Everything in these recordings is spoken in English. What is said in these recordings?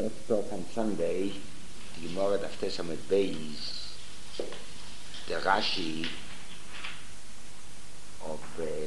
Let's talk on Sunday. Die Gemara daf Tessa mit Beis. Der Rashi of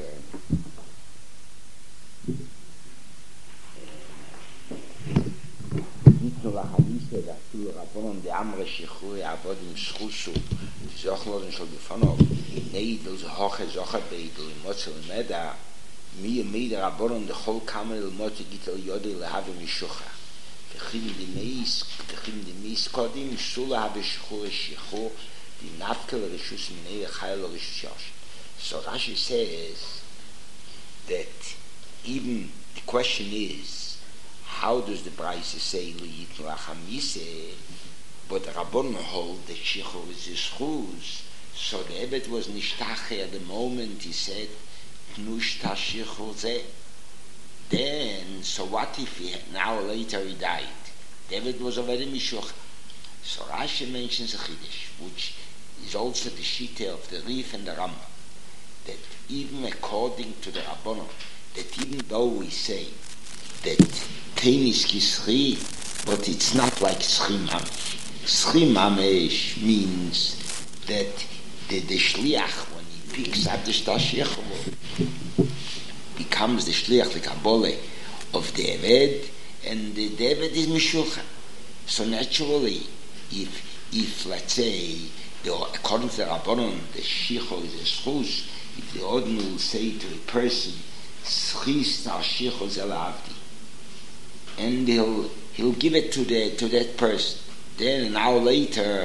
nicht nur Hadise, dass du Rabbonon de Amre Shichui Avodim Schushu die Zochlosen schon gefunden haben. Neidl, so hoche Zocher Beidl, im Motzel Meda, mir der Rabbonon de Chol Kamel il Motzel Gitel Yodel Lehavim Mishucha. Dechim di Meis Kodim, Shula Habe Shichu Shichu, die Nafkel Rishus Minei Chayel Rishus Yosh. So Rashi says that even the question is, how does the Braise say Liyitnu Lachamise, but the Rabbon hold that Shichu is his chuz, so the Ebed was nishtache at the moment he said, Nushta Shichu Zeh. Then, so what if he had, now later he died? David was already Mishuch. So Rashi mentions a Chiddush, which is also the Shita of the Rif and the Rambam, that even according to the Rabbanon, that even though we say that Tenis Kisri, but it's not like Sri Mamesh. Sri Mamesh means that the Shliach, when he picks up the Shtashich, becomes the Shliach, the Kabbalah of the Eved, and the Eved is Mishulchan. So naturally, if let's say, according to the Rabbanon, the Shicho is a Schus, if the Odin will say to a person, Schis na Shicho zel avdi, and he'll give it to that person. Then an hour later,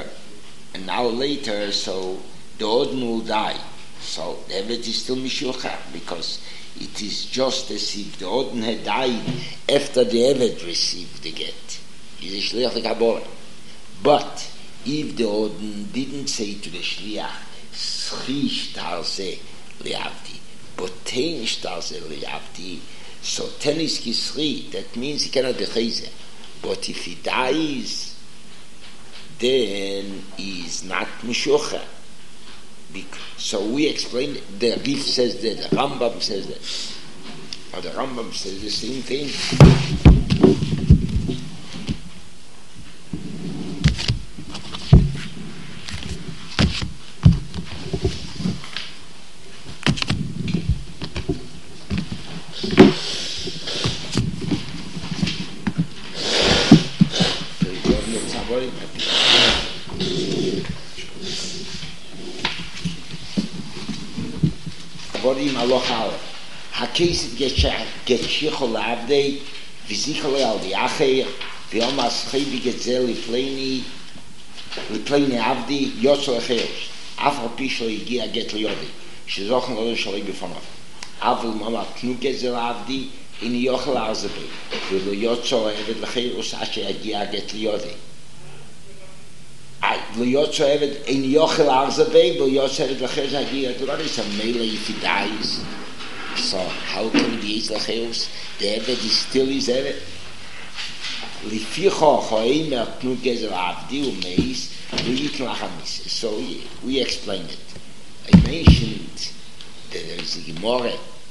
so the Odin will die. So the Eved is still Mishulchan, because it is just as if the Odin had died after the Eved received the get. He's a Shliach the Kabbalah. But if the Odin didn't say to the Shliach, Schi shtarse liavdi, but ten shtarse liavdi, so ten is kisri, that means he cannot be chayzer. But if he dies, then he is not Mishucha. So we explain, the Rif says that, the Rambam says that, or the Rambam says the same thing. Hakeisit get shichol avdei v'zichol al diacher v'yom aschei b'getzel l'pleini avdi yotzo echeos afal pishlo yigia get liyodi shezochen lo shalei b'fonav avul mama tnu getzel avdi in yochel arzabei v'lo yotzo eved l'cheos ashe yigia get liyodi lo yotzo eved in yochel arzabei v'lo yotzo eved l'cheos yigia get liyodi. So melee if he dies, so how can he be Yitzlacheus? The Eved is still his Eved. Lificho choimer tnu gezer avdi umeis v'yitnu lachamis. So we explained it. I mentioned that there is a Gemara,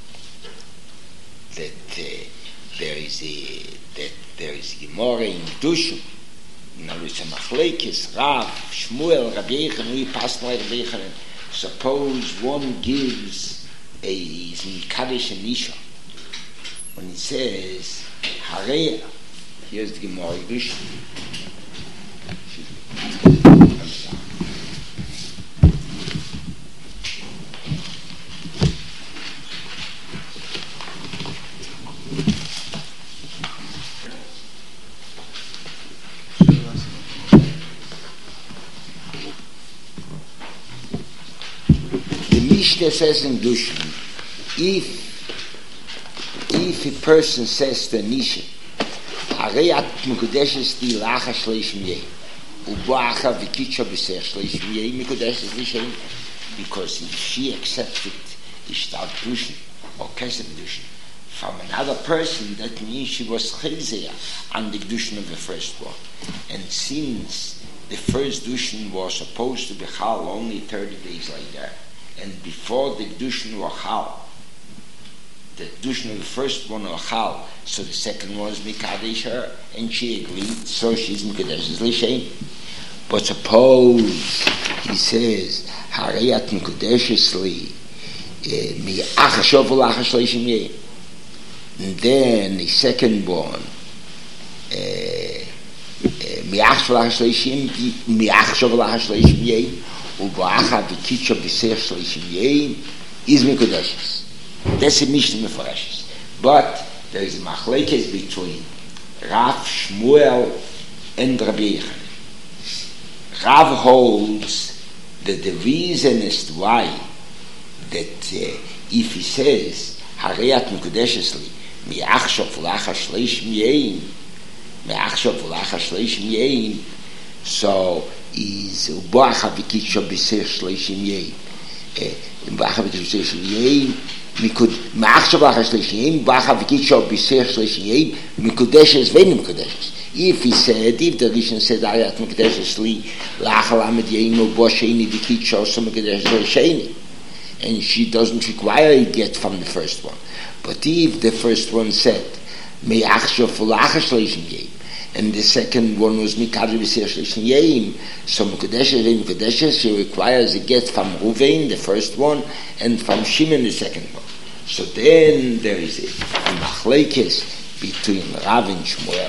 that there is a Gemara in Dushim. Now it's a Machlekes, Rav, Shmuel, Rabbi Yechanan, we passed by Rabbi Yechanan. Suppose one gives is in Kaddish and Nisha. When it says Hareya, here's the Gemara Dush. The Mishnah says in Dushim, if a person says to Nisha, Areyat Mekudeshes di lacha shleishim yeh, ubacha v'kitcha b'sech shleishim yeh, Mekudeshes nishem, because if she accepted the Shtar Dushin, or Kesef Dushin, from another person, that means she was chayzeya on the Dushin of the first one. And since the first Dushin was supposed to be chal only 30 days later, and before the Dushin were chal, the Dushan of the first one or Chal, so the second one is Mikadesh her, and she agreed, so she's Mikadesh Lishem. But suppose he says, Harayat Mikadesh Li, Mi Achashov Lachash Leishim Yeh. And then the second one, Mi Achashov Lachash Leishim Yeh, Ubacha Vikitcha B'Seach Leishim Yeh, is Mikadesh. That's a Mishnah Mefarashis. But there is a machlekes between Rav Shmuel and Rabbi Yochanan. Rav holds that the reason is why that if he says Harayat Mekudeshes Li Mi'achshav V'Lachash Leishim Yein Mi'achshav V'Lachash Leishim Yein, so is Ubacha V'Kitcha B'Seach Leishim Yein Ubacha V'Kitcha B'Seach Yein Ma'achshav V'Lachash Leishim Yein Ubacha V'Kitcha B'Seach Leishim Yein Mekudeshes V'Ein Mekudeshes. If he said, if the Rishon said, Ayat Mekudeshes Li, Lachal Amid Yeinu Bosheni Dikit Shosa Mekudeshes Sheni, and she doesn't require a get from the first one. But if the first one said, Me'achshav V'Lachash Leishim Yeim, and the second one was Mikadri B'Seach Leishim Yeim, so Mekudeshes, she requires a get from Ruvain, the first one, and from Shimon, the second one. So then there is a machlekes between Rav and Shmuel.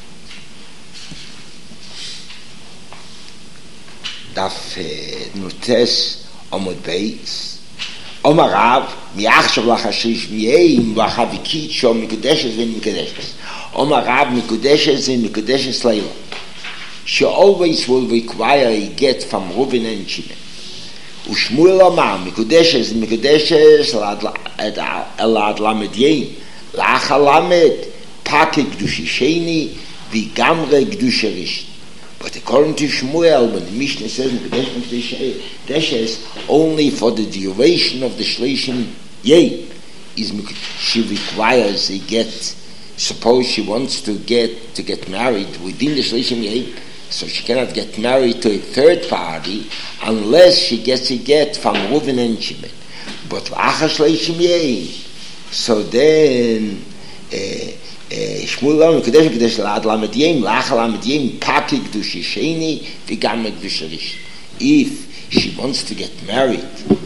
Daf Nutes Amud Beis Omar Rav Mi'achshav Lachash Yeim V'Chavikit Sho Mikudeshes V'Mikudeshes Omar Rav Mikudeshes V'Mikudeshes Leila. She always will require a get from Reuven and Shimon. Ushmuel Omar Mikudeshes V'Mikudeshes Elad Lamed Yeim Lacha Lamed Pake Gdushi Sheni V'Gamre Gdusha Rishon. But according to Shmuel, when the Mishnah says Mekudeshes only for the duration of the Shleishim Yeh, she requires a get. Suppose she wants to get married within the Shleishim Yeh, so she cannot get married to a third party unless she gets a get from Reuven and Shimon. But Acha Shleishim Yeh, so then Shmuel Mekudeshes Lad Lamed Yeim Lachal Lamed Yeim Paki Gdushi Sheni V'Gam Gdusha Rishon. If she wants to get married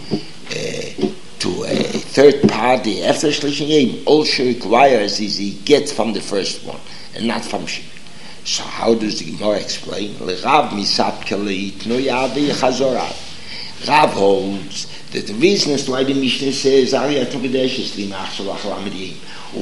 to a third party after Shleishim Yeim, all she requires is he gets from the first one and not from Shimon. So how does the Gemara explain? Rav Misapke Leitnu Yavi Chazorav. Rav holds that the reason as to why the Mishnah says Ariyat Mekudeshes Li Ma'achshav Lachal Lamed Yeim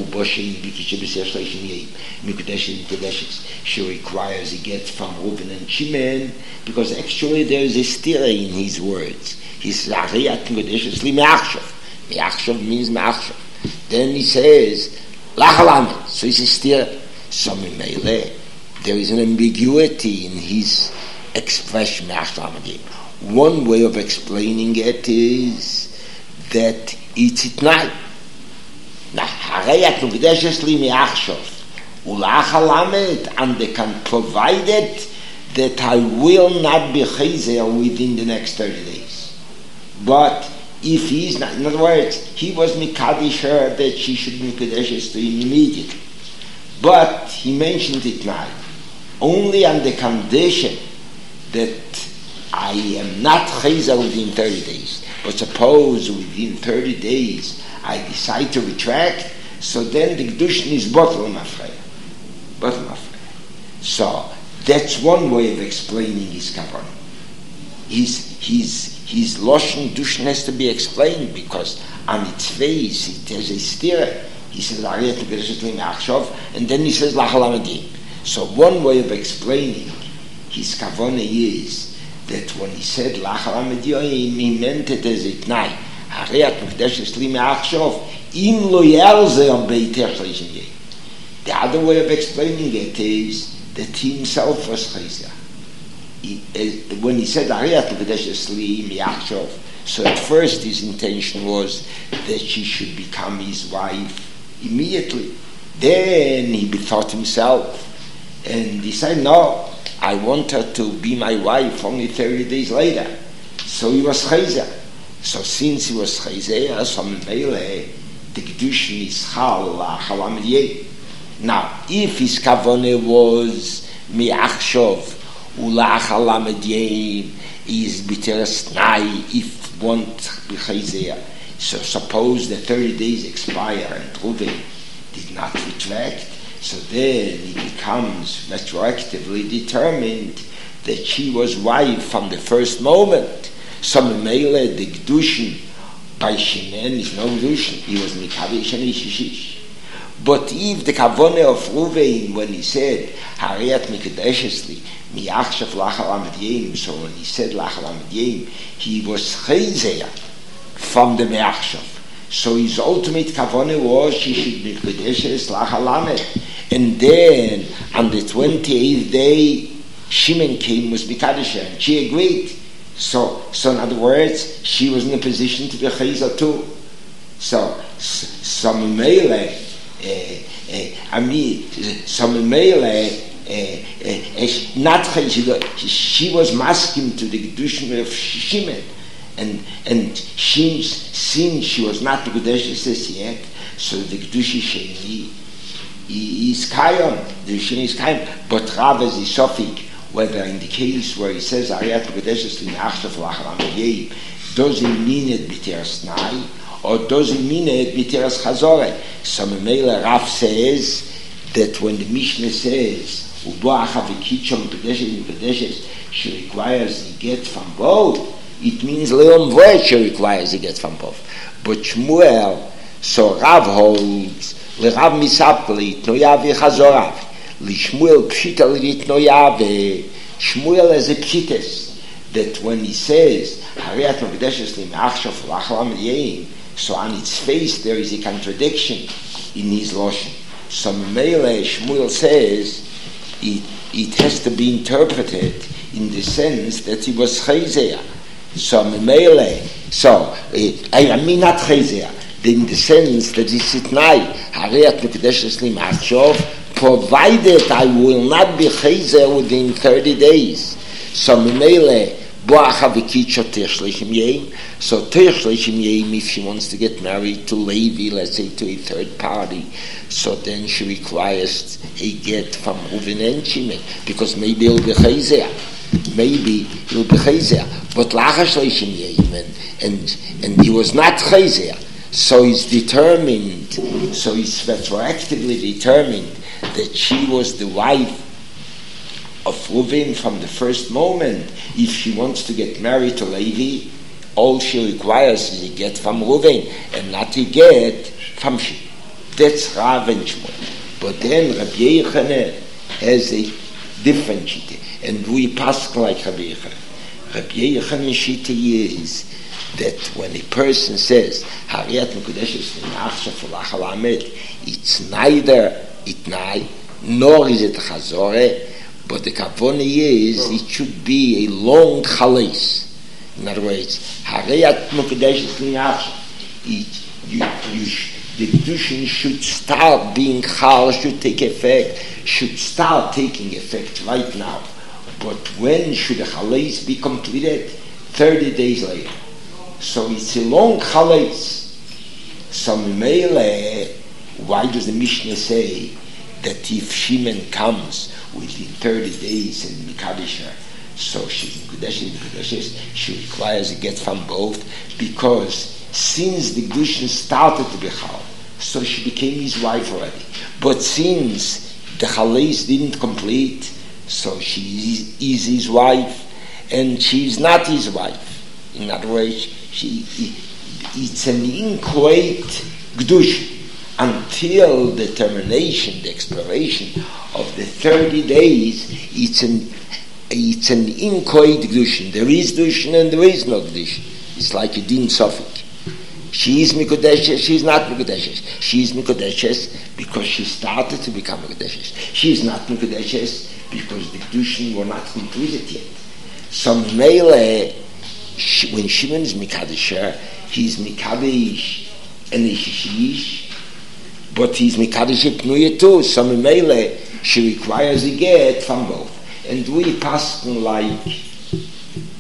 she requires a get from Reuven and Shimon, because actually there is a stira in his words. He says Ariyat Mekudeshes Li Me'achshav. Me'achshav means Me'achshav. Then he says Lachal Lamed, so it's a stira. So Mimele, there is an ambiguity in his expression Me'achshav Lamed. One way of explaining it is that it's at night. Harayat Mekudeshes Li Me'achshav Ulachal Lamed, and they can provide it that I will not be chazer within the next 30 days. But if he is not, in other words, he was Mikadesh her that she should be Mekudeshes to him immediately. But he mentioned it now, only on the condition that I am not chazer within 30 days. But suppose within 30 days I decide to retract, so then the Kedushin is Bottle Mafreya. So that's one way of explaining his kavanah. His Loshen Dushin has to be explained, because on its face it has a stira. He says Ariyat Mekudeshes Li Me'achshav, and then he says Lachal Lamed Yeim. So one way of explaining his kavanah is that when he said Lachal Lamed Yeim, he meant it as a tnai. Harayat Mekudeshes Li Me'achshav im lo yalze on beitech Shleishim Yeh. The other way of explaining it is that he himself was chazer. When he said Harayat Mekudeshes Li Me'achshav, so at first his intention was that she should become his wife immediately. Then he bethought himself and decided, no, I want her to be my wife only 30 days later. So he was chazer. So since he was chazer, so Mele, the Kedushin is Chal Lachal Lamed Yom. Now, if his Kavanah was Mi'achshov Ulachal Lamed Yom, is B'teres Nai, if one B'chayzeh. So suppose the 30 days expire and Reuven did not retract, so then it becomes retroactively determined that she was wife from the first moment. So Memele, the Kedushin by Shimon is no Kedushin. He was Mikavish and Ishishish. But if the Kavanah of Reuven, when he said Hariyat Mikadeshesli Miachshav Lachal Lamed Yom, so when he said Lachal Lamed Yom, he was Chayzeya from the Meachshav. So his ultimate Kavanah was she should be Mikadeshes Lachal Lamed. And then on the 28th day, Shimon came, was Mikadesha, and she agreed. So in other words, she was in a position to be Chayza too. So Mele, not Chayza, she was masking to the Kedushin of Shimon, and since she was not the Kedushin yet, so the Kedushin Sheni is Kayon, the Sheni is Kayon, but Rav is Sofik, whether in the case where he says Ariyat Kedushin Li'achshav Lachal Lamed Yom, does it mean it B'teres Nai, or does it mean it B'teres Chazoreh? So Memele Rav says that when the Mishnah says Uboacha v'kitshom Kedushin, she requires the get from both, it means Leom Voed she requires the get from both. But Shmuel, so Rav holds L'Rav Misapli Tnoya v'Chazorav, L'Shmuel Pshita L'Tnoya Shmuel as a Pshites, that when he says Hariyat Mekadeshes Li'achshav Lachal Lamed Yom, so on its face there is a contradiction in his Lashon. So Mele Shmuel says it has to be interpreted in the sense that he was Chayzeya. So Mele, I mean not Chayzeya, in the sense that it's Itnai, Hariyat Mekadeshes Li'achshav, provided I will not be Chayzeya within 30 days. So Mele, Boacha v'kitcha Tershleishim Yom. So Tershleishim Yom, if she wants to get married to Levi, let's say to a third party, so then she requires a get from Reuven and Shimon, because maybe he'll be Chayzeya. But Lachash Leishim Yom, and he was not Chayzeya. So he's determined, so he's retroactively determined that she was the wife of Reuven from the first moment. If she wants to get married to Levi, all she requires is a get from Reuven and not a get from Shimon. That's Rav and Shmuel. But then Rabbi Yochanan has a different shita, and we pass like Rabbi Yochanan. Rabbi Yochanan's shita is that when a person says Hariyat Mekudeshes Li'achshav Lachal Lamed, it's neither Itnai nor is it Chazoreh, but the Kavanah is it should be a long Chalais. In other words, Hariyat Mekudeshes Li'achshav, the Kedushin should start being Chal, should take effect, should start taking effect right now. But when should the Chalais be completed? 30 days later. So it's a long Chalais. So Mele, why does the Mishnah say that if Shimon comes within 30 days and Mikadisha, so she requires a get from both? Because since the Kedushin started to be Chal, so she became his wife already. But since the Chalais didn't complete, so she is his wife, and she is not his wife. In other words, it's an inchoate Kedushin until the termination, the expiration of the 30 days. It's an inchoate Kedushin. There is Kedushin and there is no Kedushin. It's like a din Sofik. She is Mikudeshes, she is not Mikudeshes. She is Mikudeshes because she started to become Mikudeshes. She is not Mikudeshes because the Kedushin were not completed yet. So Mele, when Shimon is Mikadesher, he's Mikadesh and Ishishish, but he's Mikadesh Pnuya too. So Mele, she requires a get from both. And we pass like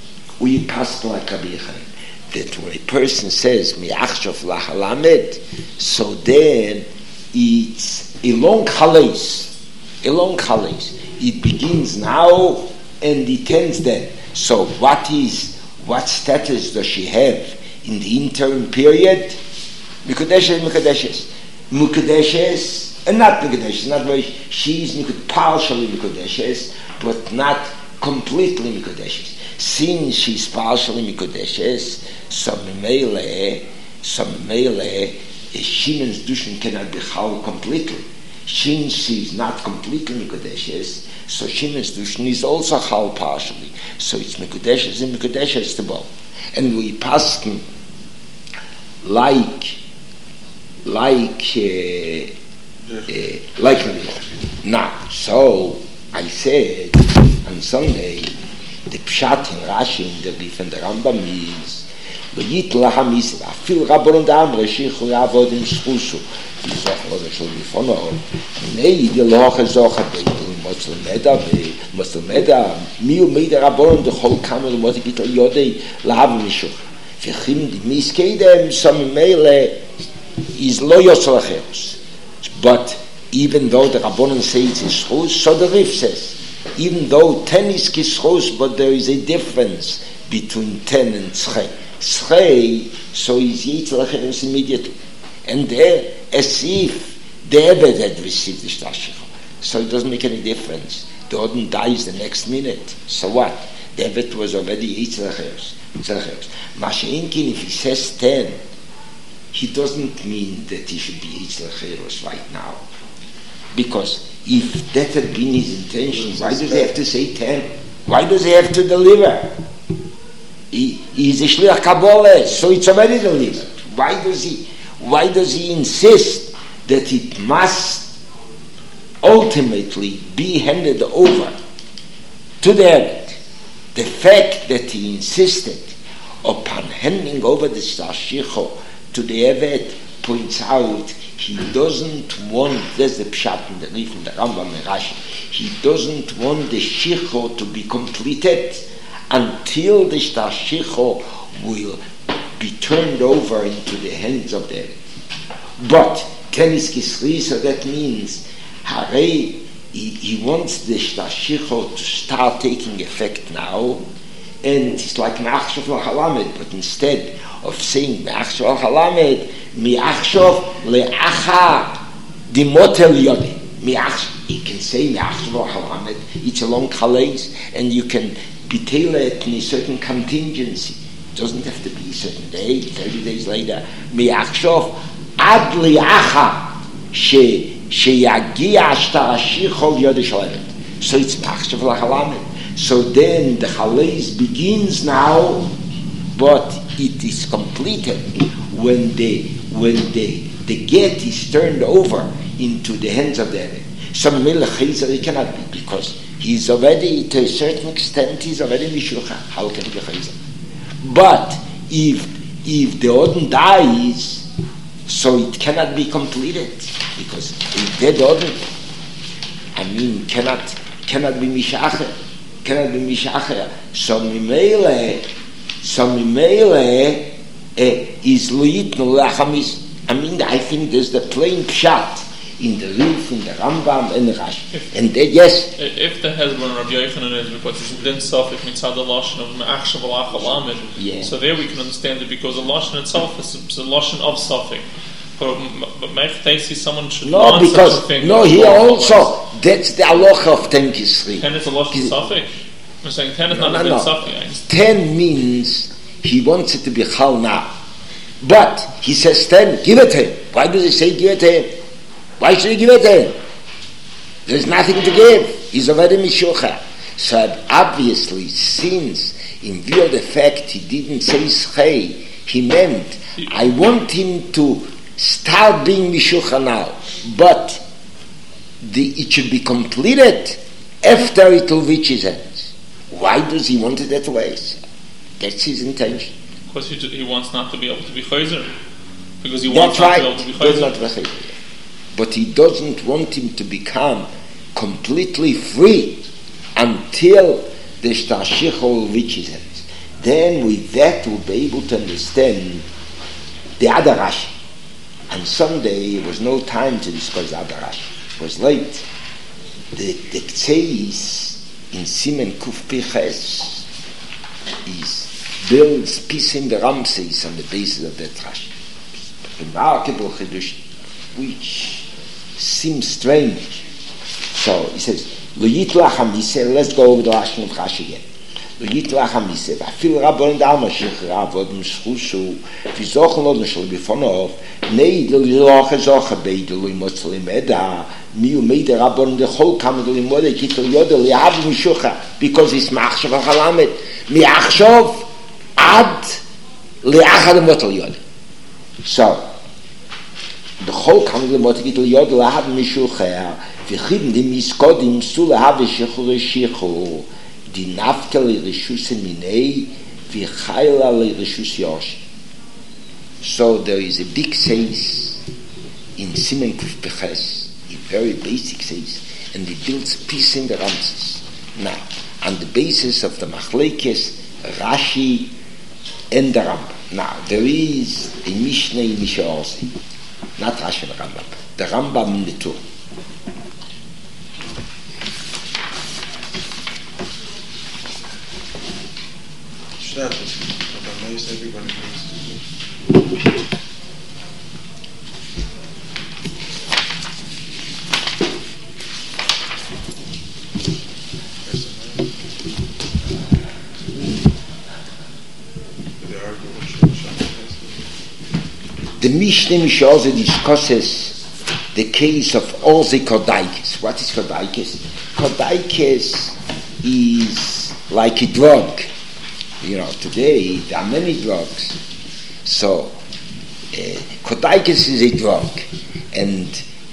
Rabbi Yochanan, that when a person says Mi'achshav Lachal Lamed, So then it's a long chalais. It begins now and it ends then. So what status does she have in the interim period? Mikudeshes, and not Mikudeshes, not very, she's partially Mikudeshes, but not completely Mikudeshes. Since she's partially Mikudeshes, some Mele, Shimon's Dushin cannot be Chal completely. Since she's not completely Mikudeshes, so Shimon's Dushin is also Chal partially. So it's Mikudeshes and Mikudeshes to both. And we pass like now. So I said on Sunday, the Pshat in Rashi in the Rif and the Rambam is V'yitla ha'misra afil Rabbanon da'amre shichu ya'avodim shchusu v'zoch lo v'shol bifono nei v'loch ezoch ha'beitul motzol meda miu meida Rabbanon d'chol kamer l'moti bitol yodei l'hav mishuch v'chim d'miskeidem some meile is lo yosel acheros. But even though the Rabbanon says it's schus, so the Rif says even though 10 is kischus, but there is a difference between 10 and tzchei. Tzchei, so is yitzel acheros immediately. And there, as if the Ebed had received the shtashich. So it doesn't make any difference. The Odin dies the next minute. So what? The Ebed was already yitzel acheros. Masha'inkin, if he says 10, he doesn't mean that he should be yitzel acheros right now. Because if that had been his intention, why does he have to say 10? Why does he have to deliver? He's a shliach Kabbalah, so it's already delivered. Why does he insist that it must ultimately be handed over to the Eved? The fact that he insisted upon handing over the Shtashicho to the Eved points out he doesn't want, there's the Pshat in the Rif and the Rambam and Rashi, he doesn't want the Shicho to be completed until the Shtashicho will be turned over into the hands of the Eved. But Tenis Kisri, so that means Harei, he wants the Shtashicho to start taking effect now, and it's like Me'achshav L'Halamed, but instead of saying Me'achshav L'Halamed, Me'achshav Le'achar Dimotel Yodi. You can say Me'achshav L'Halamed, it's a long chalais, and you can be tailored in a certain contingency. It doesn't have to be a certain day, 30 days later. Me'achshav Ad Le'achar She'yagia Shtarashichol Yodi Shalevet. So it's Me'achshav L'Halamed. So then the chalais begins now, but it is completed when the get is turned over into the hands of the Eved. So he cannot be, because he's already, to a certain extent, he's already Mishucha. How can he be Chayzer? But if the Odin dies, so it cannot be completed, because if dead Odin, cannot be Mishacher. Cannot be Mishacher. So Mimele is Luitnu Lachamis. I think there's the plain pshat in the Rif, in the Rambam, and the Rashi. And then, yes. If the Hezbollah Rabbi Yochanan is because it's within Suffolk mitzad the lashon of Me'achshav L'Halamed, so there we can understand it because the lashon itself is the lashon of Suffolk. But Me'ach someone should no, because here also that's the halacha of 10 Kisri. 10 is the lashon of Suffolk. I'm saying 10 is not a Suffolk. 10 means he wants it to be chal now. But he says 10, give it to him. Why does he say give it to him? Why should he give it to him? There's nothing to give. He's already Mishucha. So obviously, since in view of the fact he didn't say Schei, he meant, I want him to start being Mishucha now, but it should be completed after it will reach his hands. Why does he want it that way? That's his intention. Because he wants not to be able to be Chayzer. Because he wants not to be able to be Chayzer. But he doesn't want him to become completely free until the Shtashicho will reach his hands. Then with that we'll be able to understand the other Rashi. On Sunday, it was no time to discuss the other Rashi. It was late. The Ktseis in Simen Kuf Piches is builds piecing the Ramses on the basis of that Rashi. Remarkable Chidush, which seems strange. So he says, Lo yitlach hamiseh, let's go over the Rashi of Rashi again. Lo yitlach hamiseh, v'afil rabon da'ama shechra vodem shchushu, v'zochen lo nishol bifonov, nei lo yiloche zoche beidel lo imotz limeda, miu meide rabon dechol kam lo imode kitol yodel yahav mishucha, because it's machshav halamed, miachshav ad le'achad motel yodel. So, the whole kam lo imode kitol yodel yahav mishucha, v'chibn di miskodim su lehav shechur shechur, di nafkel reshus minei v'chayla reshus yosh. So there is a big says in Simen Kuf Peches, a very basic says, and it builds peace in the Ramses. Now, on the basis of the Machlekes, Rashi, and the Rambam. Now, there is a Mishnah in Mishaosi, not Rashi and Rambam, the Rambam in the Torah. Everybody the Mishnah Mishaosi discusses the case of Orze Kodaikis. What is Kodaikis? Kodaikis is like a drug. You know, today there are many drugs. So, Kodaikis is a drug, and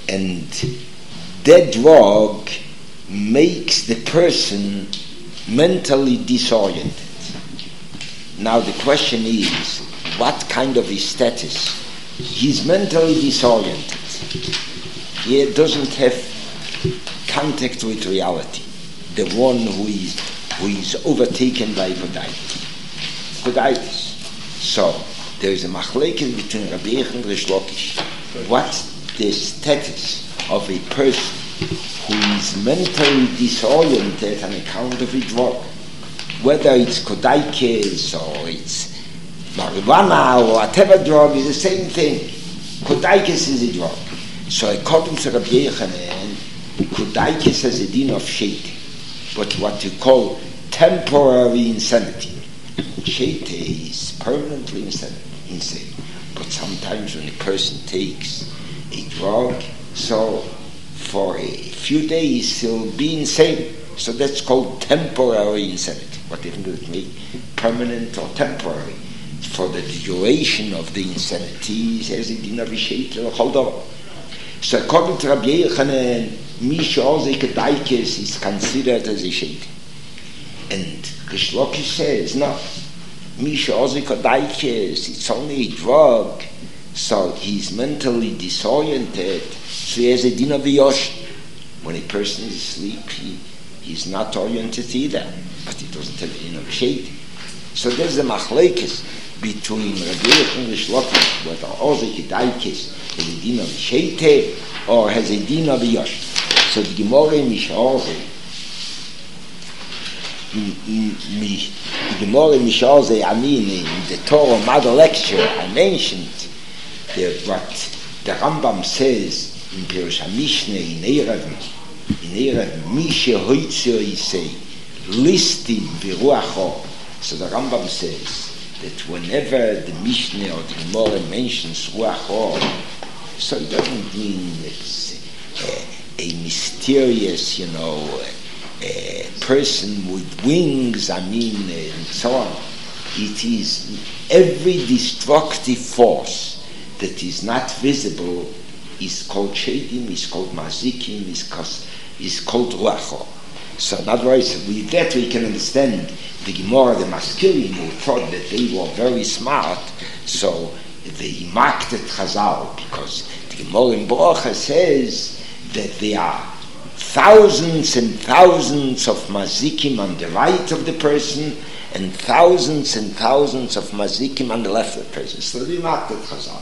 that drug makes the person mentally disoriented. Now the question is, what kind of a status? He's mentally disoriented. He doesn't have contact with reality. The one who is overtaken by Kodaitis. So there is a machlekes between Rabbi Yechon and Rish Lakish. What's the status of a person who is mentally disoriented on account of a drug? Whether it's Kodaikis or it's marijuana or whatever drug, is the same thing. Kodaikis is a drug. So according to Rabbi Yochanan, Kodaikis has a din of sheit, but what you call temporary insanity. Sheit is permanently insane. But sometimes when a person takes a drug, so for a few days he'll be insane. So that's called temporary insanity. What difference does it make? Permanent or temporary? For the duration of the insanity, he says it in a sheit or hold on. So according to Rabbi Yochanan, Misha Orze Kodaikis is considered as a sheit. And Rish Lakish says, no, Misha Orze Kodaikis, it's only a drug, so he's mentally disoriented, so he has a din of yosh. When a person is asleep, he's not oriented either, but he doesn't have a din of sheit. So there's a machlekes between Rabbi Yochanan and Rish Lakish, whether Orze Kodaikis has a din of sheit or has a din of yosh. So the Gemara in Misha Orze, the Gemara Mishaosi, I mean, in the Torah Mother lecture, I mentioned what the Rambam says in Pirush HaMishneh in Erev, Misha Hoitzio Yisei, listim v'ruacho. So the Rambam says that whenever the Mishneh or the Gemara mentions ruacho, so it doesn't mean it's a mysterious, a person with wings, and so on. It is every destructive force that is not visible is called Shedim, is called Mazikim, is called Ruacho. So in other words, with that we can understand the Gemara, the masculine, who thought that they were very smart, so they marked it Chazal, because the Gemara in Bracha says that there are thousands and thousands of mazikim on the right of the person and thousands of mazikim on the left of the person. So they marked it Chazal.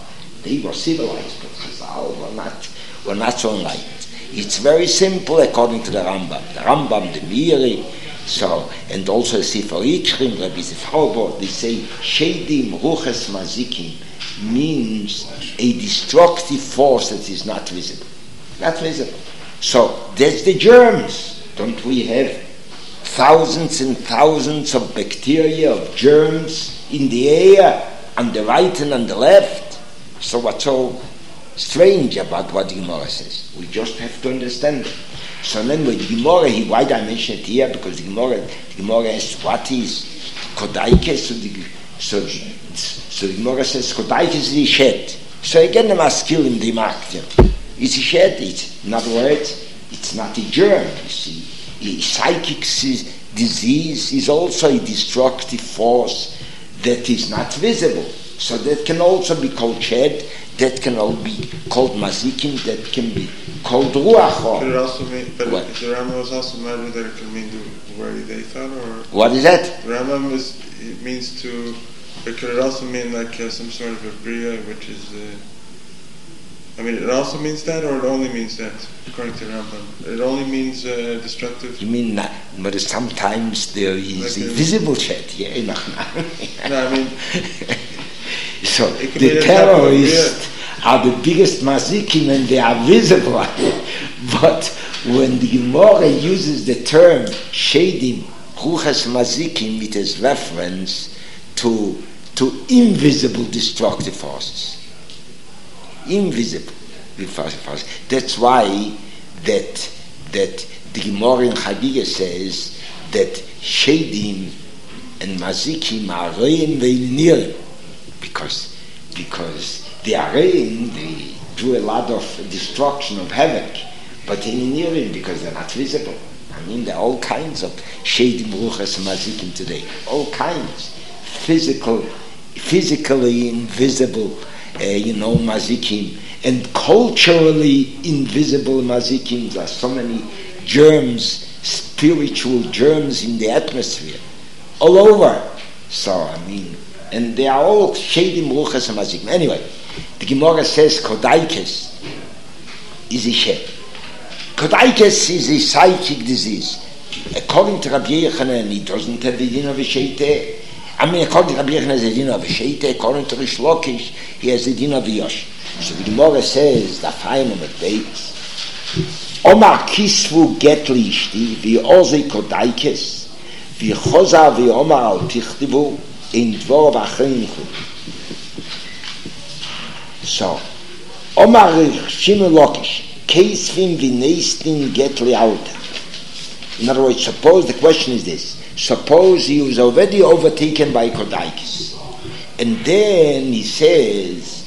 They were civilized, but Chazal were not so enlightened. It's very simple according to the Rambam. The Rambam, the Miri, so, and also Sefer Yitzchim, Rabbi Zefalbo, they say, Shedim Ruches Mazikim means a destructive force that is not visible. Not visible. So, that's the germs. Don't we have thousands and thousands of bacteria, of germs in the air, on the right and on the left? So what's so strange about what the Gemara says? We just have to understand it. So then with the Gemara, why do I mention it here? Because the Gemara asks, what is Kodaikes? So the Gemara says, Kodaikes is a shed. So again, the masculine, the market. It's a shed. In other words, it's not a germ. You see, psychic disease is also a destructive force that is not visible. So that can also be called shed. That can all be called mazikim. That can be called ruach. Could it also mean? But the Rambam was also mad that it can mean the word they thought, or what is that? The Rambam means to. But could it also mean like some sort of a bria, which is? It also means that, or it only means that, according to Rambam? It only means destructive. You mean that? But sometimes there is like a visible shed. Yeah, no, I mean. So the terrorists are the biggest mazikim and they are visible. But when the Gemara uses the term shedim, ruches mazikim, it is reference to invisible destructive forces. Invisible destructive forces. That's why that the Gemara in Chagiga says that shedim and mazikim are rein ve'inirim. Because they are rain, they do a lot of destruction, of havoc, but in Nirim, because they're not visible. There are all kinds of Shedim Ruchas Mazikim today, all kinds, physically invisible, Mazikim, and culturally invisible Mazikim. There are so many germs, spiritual germs in the atmosphere, all over. So, and they are all Shedim Ruchas Mazikim. Anyway, the Gemara says Kodaikes is a shed. Kodaikes is a psychic disease. According to Rabbi Yochanan, he doesn't have the din of a sheite. According to Rabbi Yochanan, he has the din of a sheite. According to Rish Lakish, he has the din of a yosh. So the Gemara says, the Chaim of Beitz, Omar Kisvu get lishti, vi oze Kodaikes, vi choza vi Omar al tichtivu, in dvor v'achrinchu. So, Omar Shimon Lakish, case vim v'neistin get li'auta. In other words, suppose the question is this: suppose he was already overtaken by Kodaikis, and then he says,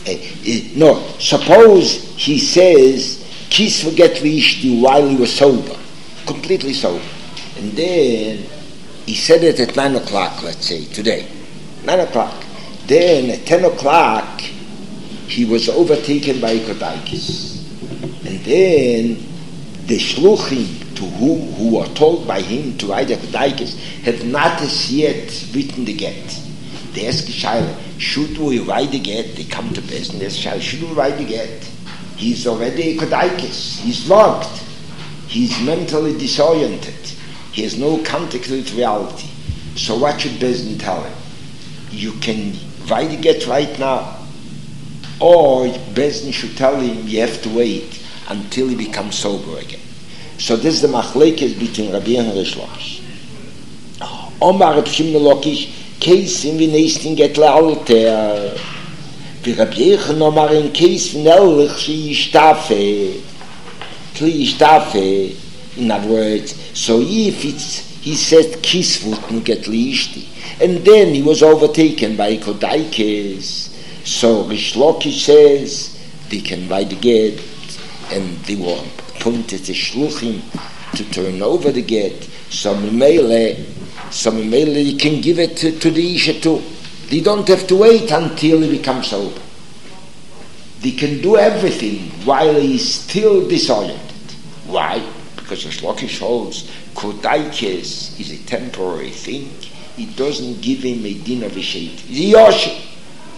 suppose he says kis forget v'ishti while he was sober, completely sober, and then he said it at 9 o'clock, let's say, today. 9 o'clock. Then at 10 o'clock, he was overtaken by Kodaikis. And then the shluchim to who are told by him to write the Kodaikis have not as yet written the get. They ask Shaila, should we write the get? They come to Beis and they ask Shaila, should we write the get? He's already a Kodaikis. He's locked. He's mentally disoriented. He has no contact with reality. So what should Bezdin tell him? You can write the get right now. Or Bezdin should tell him you have to wait until he becomes sober again. So this is the machlekes between Rabbi and Rish Lakish. Omar Reb Shimon Lakish, case in v'neistin get le'alter. V'Rabbi Yechon Omar in case v'nellich she'yishtafe. Kli yishtafe. In other words, so if he said kisvut and get liishti, and then he was overtaken by Kodaikes, so Rish Lakish says they can write the get, and they were appointed to shluchim to turn over the get. So Mimele you can give it to the Isha too. They don't have to wait until he becomes sober. They can do everything while he's still disoriented. Why? Because Rish Lakish holds Kodaikes is a temporary thing. It doesn't give him a din of a sheit. It's a yoshi.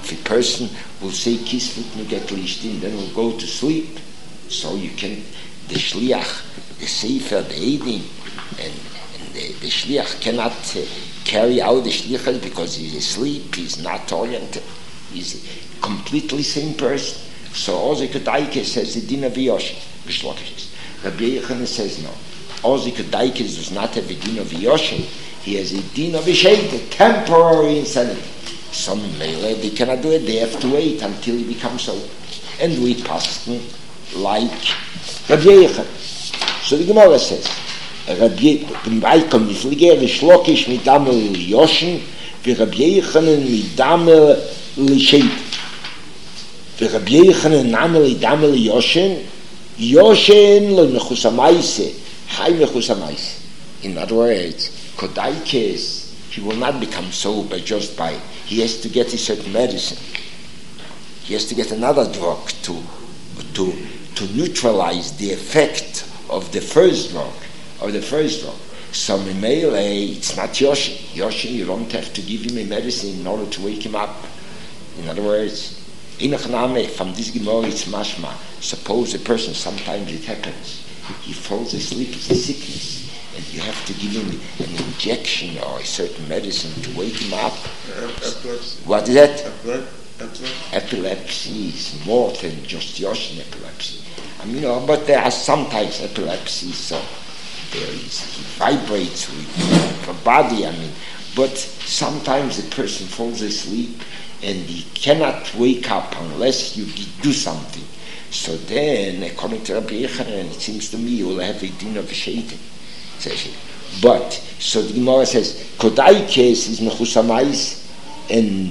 if a person will say kisvut nuget lishtin, then will go to sleep, so you can, the shliach, the sefer, the edim, and the shliach cannot carry out the shlichus because he's asleep, he's not oriented, he's a completely same person. So Ozi Kedaike says the din of Yoshi, Rabbi Yochanan says no. Ozi Kedaike does not have a din of Yoshi, he has a din of Ishaita, temporary insanity. Some mele, they cannot do it, they have to wait until he becomes so. And we pass like Rabbi Yochanan. So the Gemara says, Rabbi Yochanan mifliger v'shlokish midamel Yoshin v'Rabbi Yochanan midamel l'sheit. V'Rabbi Yochanan namel idamel Yoshin Yoshin lo mechusamaise hay mechusamaise. In other words, Kodaikes, he will not become sober just by, he has to get a certain medicine. He has to get another drug to neutralize the effect of the first drug. So it's not Yoshin. Yoshin, you don't have to give him a medicine in order to wake him up. In other words, from this Gemara it's mashma. Suppose a person, sometimes it happens, he falls asleep, it's a sickness, and you have to give him an injection or a certain medicine to wake him up. Epilepsy. What is that? Epilepsy. Epilepsy is more than just Yoshin epilepsy. But there are sometimes epilepsy, so he vibrates with the body, but sometimes a person falls asleep and he cannot wake up unless you do something. So then, according to Rabbi Yochanan, it seems to me you will have a din of shaitan. But, so the Gemara says, Kodaikes is mechusamais and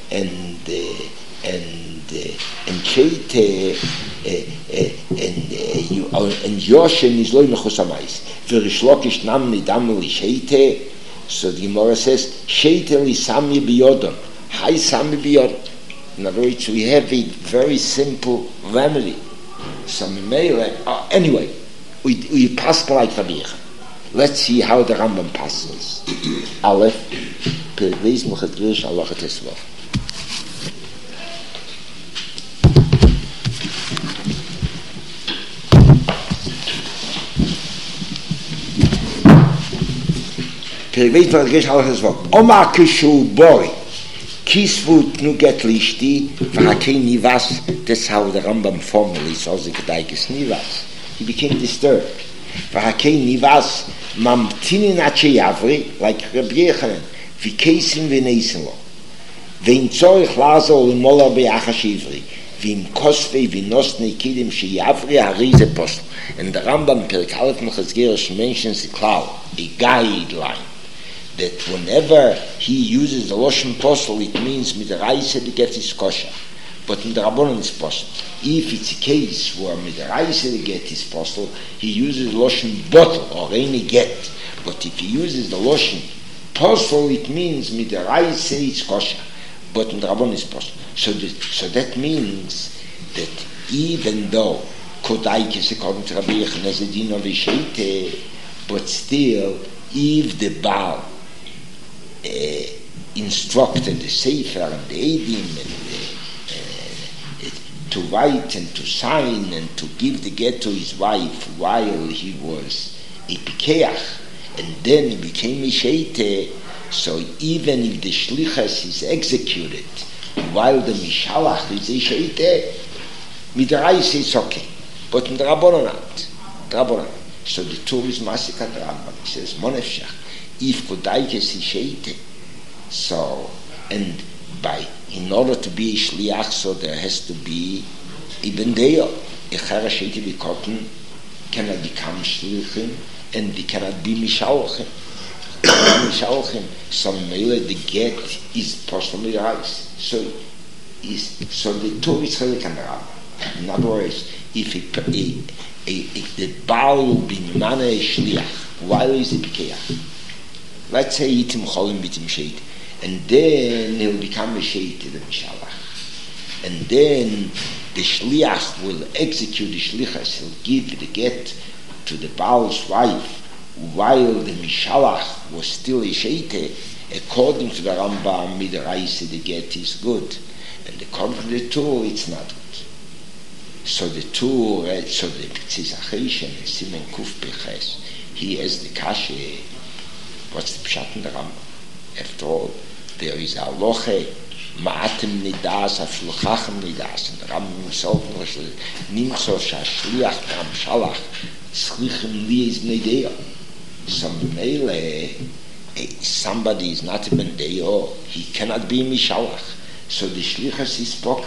Sheite and Yoshin is loy mechusamais. V'rishlokish nam nidam li Sheite. So the Gemara says, Sheite li sami biyodon. Hai sami biyodon. In other words, we have a very simple remedy. So anyway, we pass like Rabbi Yochanan. Let's see how the Rambam passes. Aleph, Perikles Mochet Girish Allah Tesvav. Perikles Mochet Girish Allah Tesvav. Omar Kishu Bori. Kisvut nuget lishti v'hakei nivas. That's how the Rambam formally says the Kedaikes nivas. He became disturbed. V'hakei nivas mamtinin ache yavri, like Rabbi Yochanan, v'keisim v'neisim lo. V'im tzorich lazo l'mola be'achash ivri, v'im kosvei v'nosnei kidim she'yavri harize postel. And the Rambam Perek Aleph Mechaz Girish mentions a cloud, a guideline, that whenever he uses the Loshen Postel, it means Midaraisa to get his kosher. But in the Rabbanon is postel. If it's a case where Midaraisa to get his postel, he uses Loshen bottle or any get. But if he uses the Loshen Postel, it means Midaraisa is kosher. But in the Rabbanon is postel. So that means that even though Kodaik is according to Rabbi Yochanan as a din of Ishaite, but still, if the Baal instructed the Sefer and the Edim and to write and to sign and to give the get to his wife while he was a Pikeach, and then he became a Sheite, so even if the Shlichus is executed while the Mishalach is a Sheite, Midrash is okay, but in the Rabbanon not. So the Torah is Masik and Rambam. He says, Monefshach, if Kodaikes is Sheite, so, and in order to be a Shliach, so there has to be even there. Echara Sheite Bikotten cannot become Shlichim, and they cannot be Mishalchim. So Mele, the get is personally right. So the Torah is Chelik and Rambam. In other words, if the Baal will be Mana Shliach while he's a Pikeach, let's say Itim Cholim Bitim Sheit, and then he'll become a Sheit, the Mishalach, and then the Shliach will execute the Shlichus, he'll give the get to the Baal's wife while the Mishalach was still a Sheit. According to the Rambam, Midaraisa, the get is good. And according to the Tur, it's not good. So the Tur, so the Tzizachation, Simen Kuf Peches, he has the Kashe. What's the Pshat in the Rambam? After all, there is a Loche, Ma'atem Nidas, Afluchachem Nidas, and the Rambam himself, Nimso Shashliach, Tam Shalach, Tzlichem Li is Nedeo. So Mele, somebody is not a Bendeo, he cannot be Mishalach. So the Shlichas is Poka.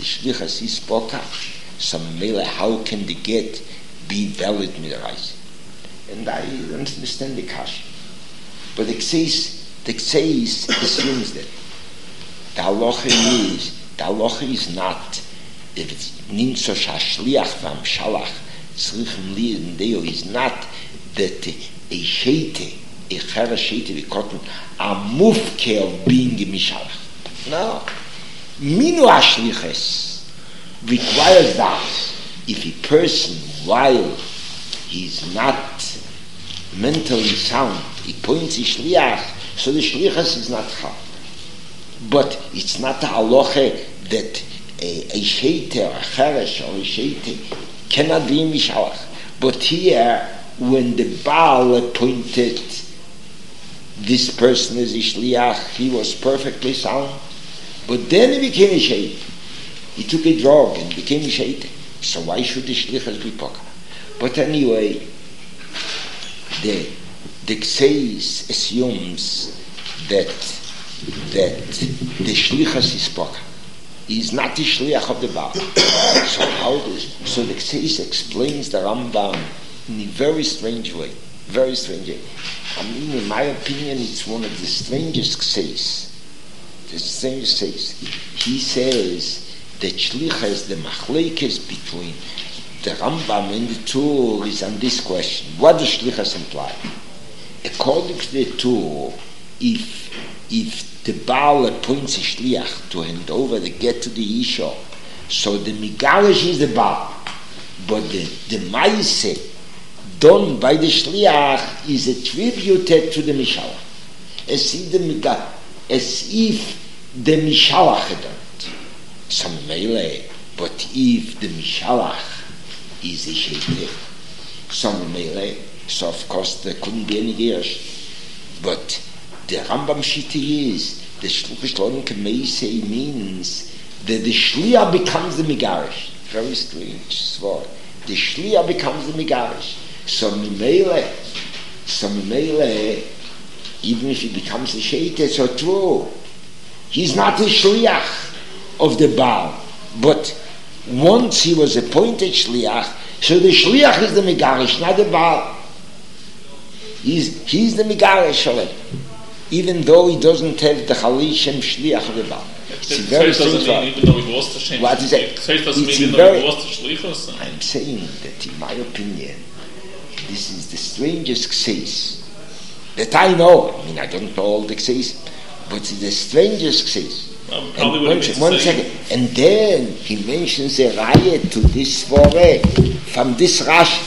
So Mele, how can the get be valid Midarais? And I don't understand the Kash. But the Kseis assumes that the halacha is not, if it's Nimso Shashliach Vam Shalach Tzlichem Li and Deo, is not that a Chera Sheite V'Kotten a mufke of being a Mishalach. No. Minu Ashliches requires that if a person, while he's not mentally sound, he points a Shliach, so the Shlichus is not hard. But it's not a halacha that a sheite or a cheresh or a sheite cannot be mishalach. But here, when the Baal appointed this person as a shliach, he was perfectly sound. But then he became a sheite. He took a drug and became a sheite. So why should the shlichus be poka? But anyway, the Kseis assumes that the shlichus is poka. He is not the shliach of the Baal. So the Kseis explains the Rambam in a very strange way. Very strange way. I mean, in my opinion, it's one of the strangest Kseis. The strangest Kseis. He says that shlichus, the machlekes between the Rambam and the Tur is on this question. What does shlichus imply? According to the Tur, if the Baal appoints a shliach to hand over the get to the Isha, so the Migarish is the Baal, but the Maise done by the shliach is attributed to the Mishalach, as if the Mishalach had done it. Some melee, but if the Mishalach is a sheite, some melee, so of course there couldn't be any gears. But the Rambam Shiti is the Shluchishlonim Kameisei means that the Shliach becomes the Megarish. Very strange sword. The Shliach becomes the Megarish. So Mimele, even if he becomes a Sheite, so true. He's not the Shliach of the Baal. But once he was appointed Shliach, so the Shliach is the Megarish, not the Baal. He's the Megarish already. Even though he doesn't have the Chalishem Shliach of the Baal. It's very strange. Even though he was the Shliach. What is it? I'm saying that in my opinion, this is the strangest case that I know. I mean, I don't know all the cases, but it's the strangest case. One second. And then he mentions a riot to this Svore from this Rashi.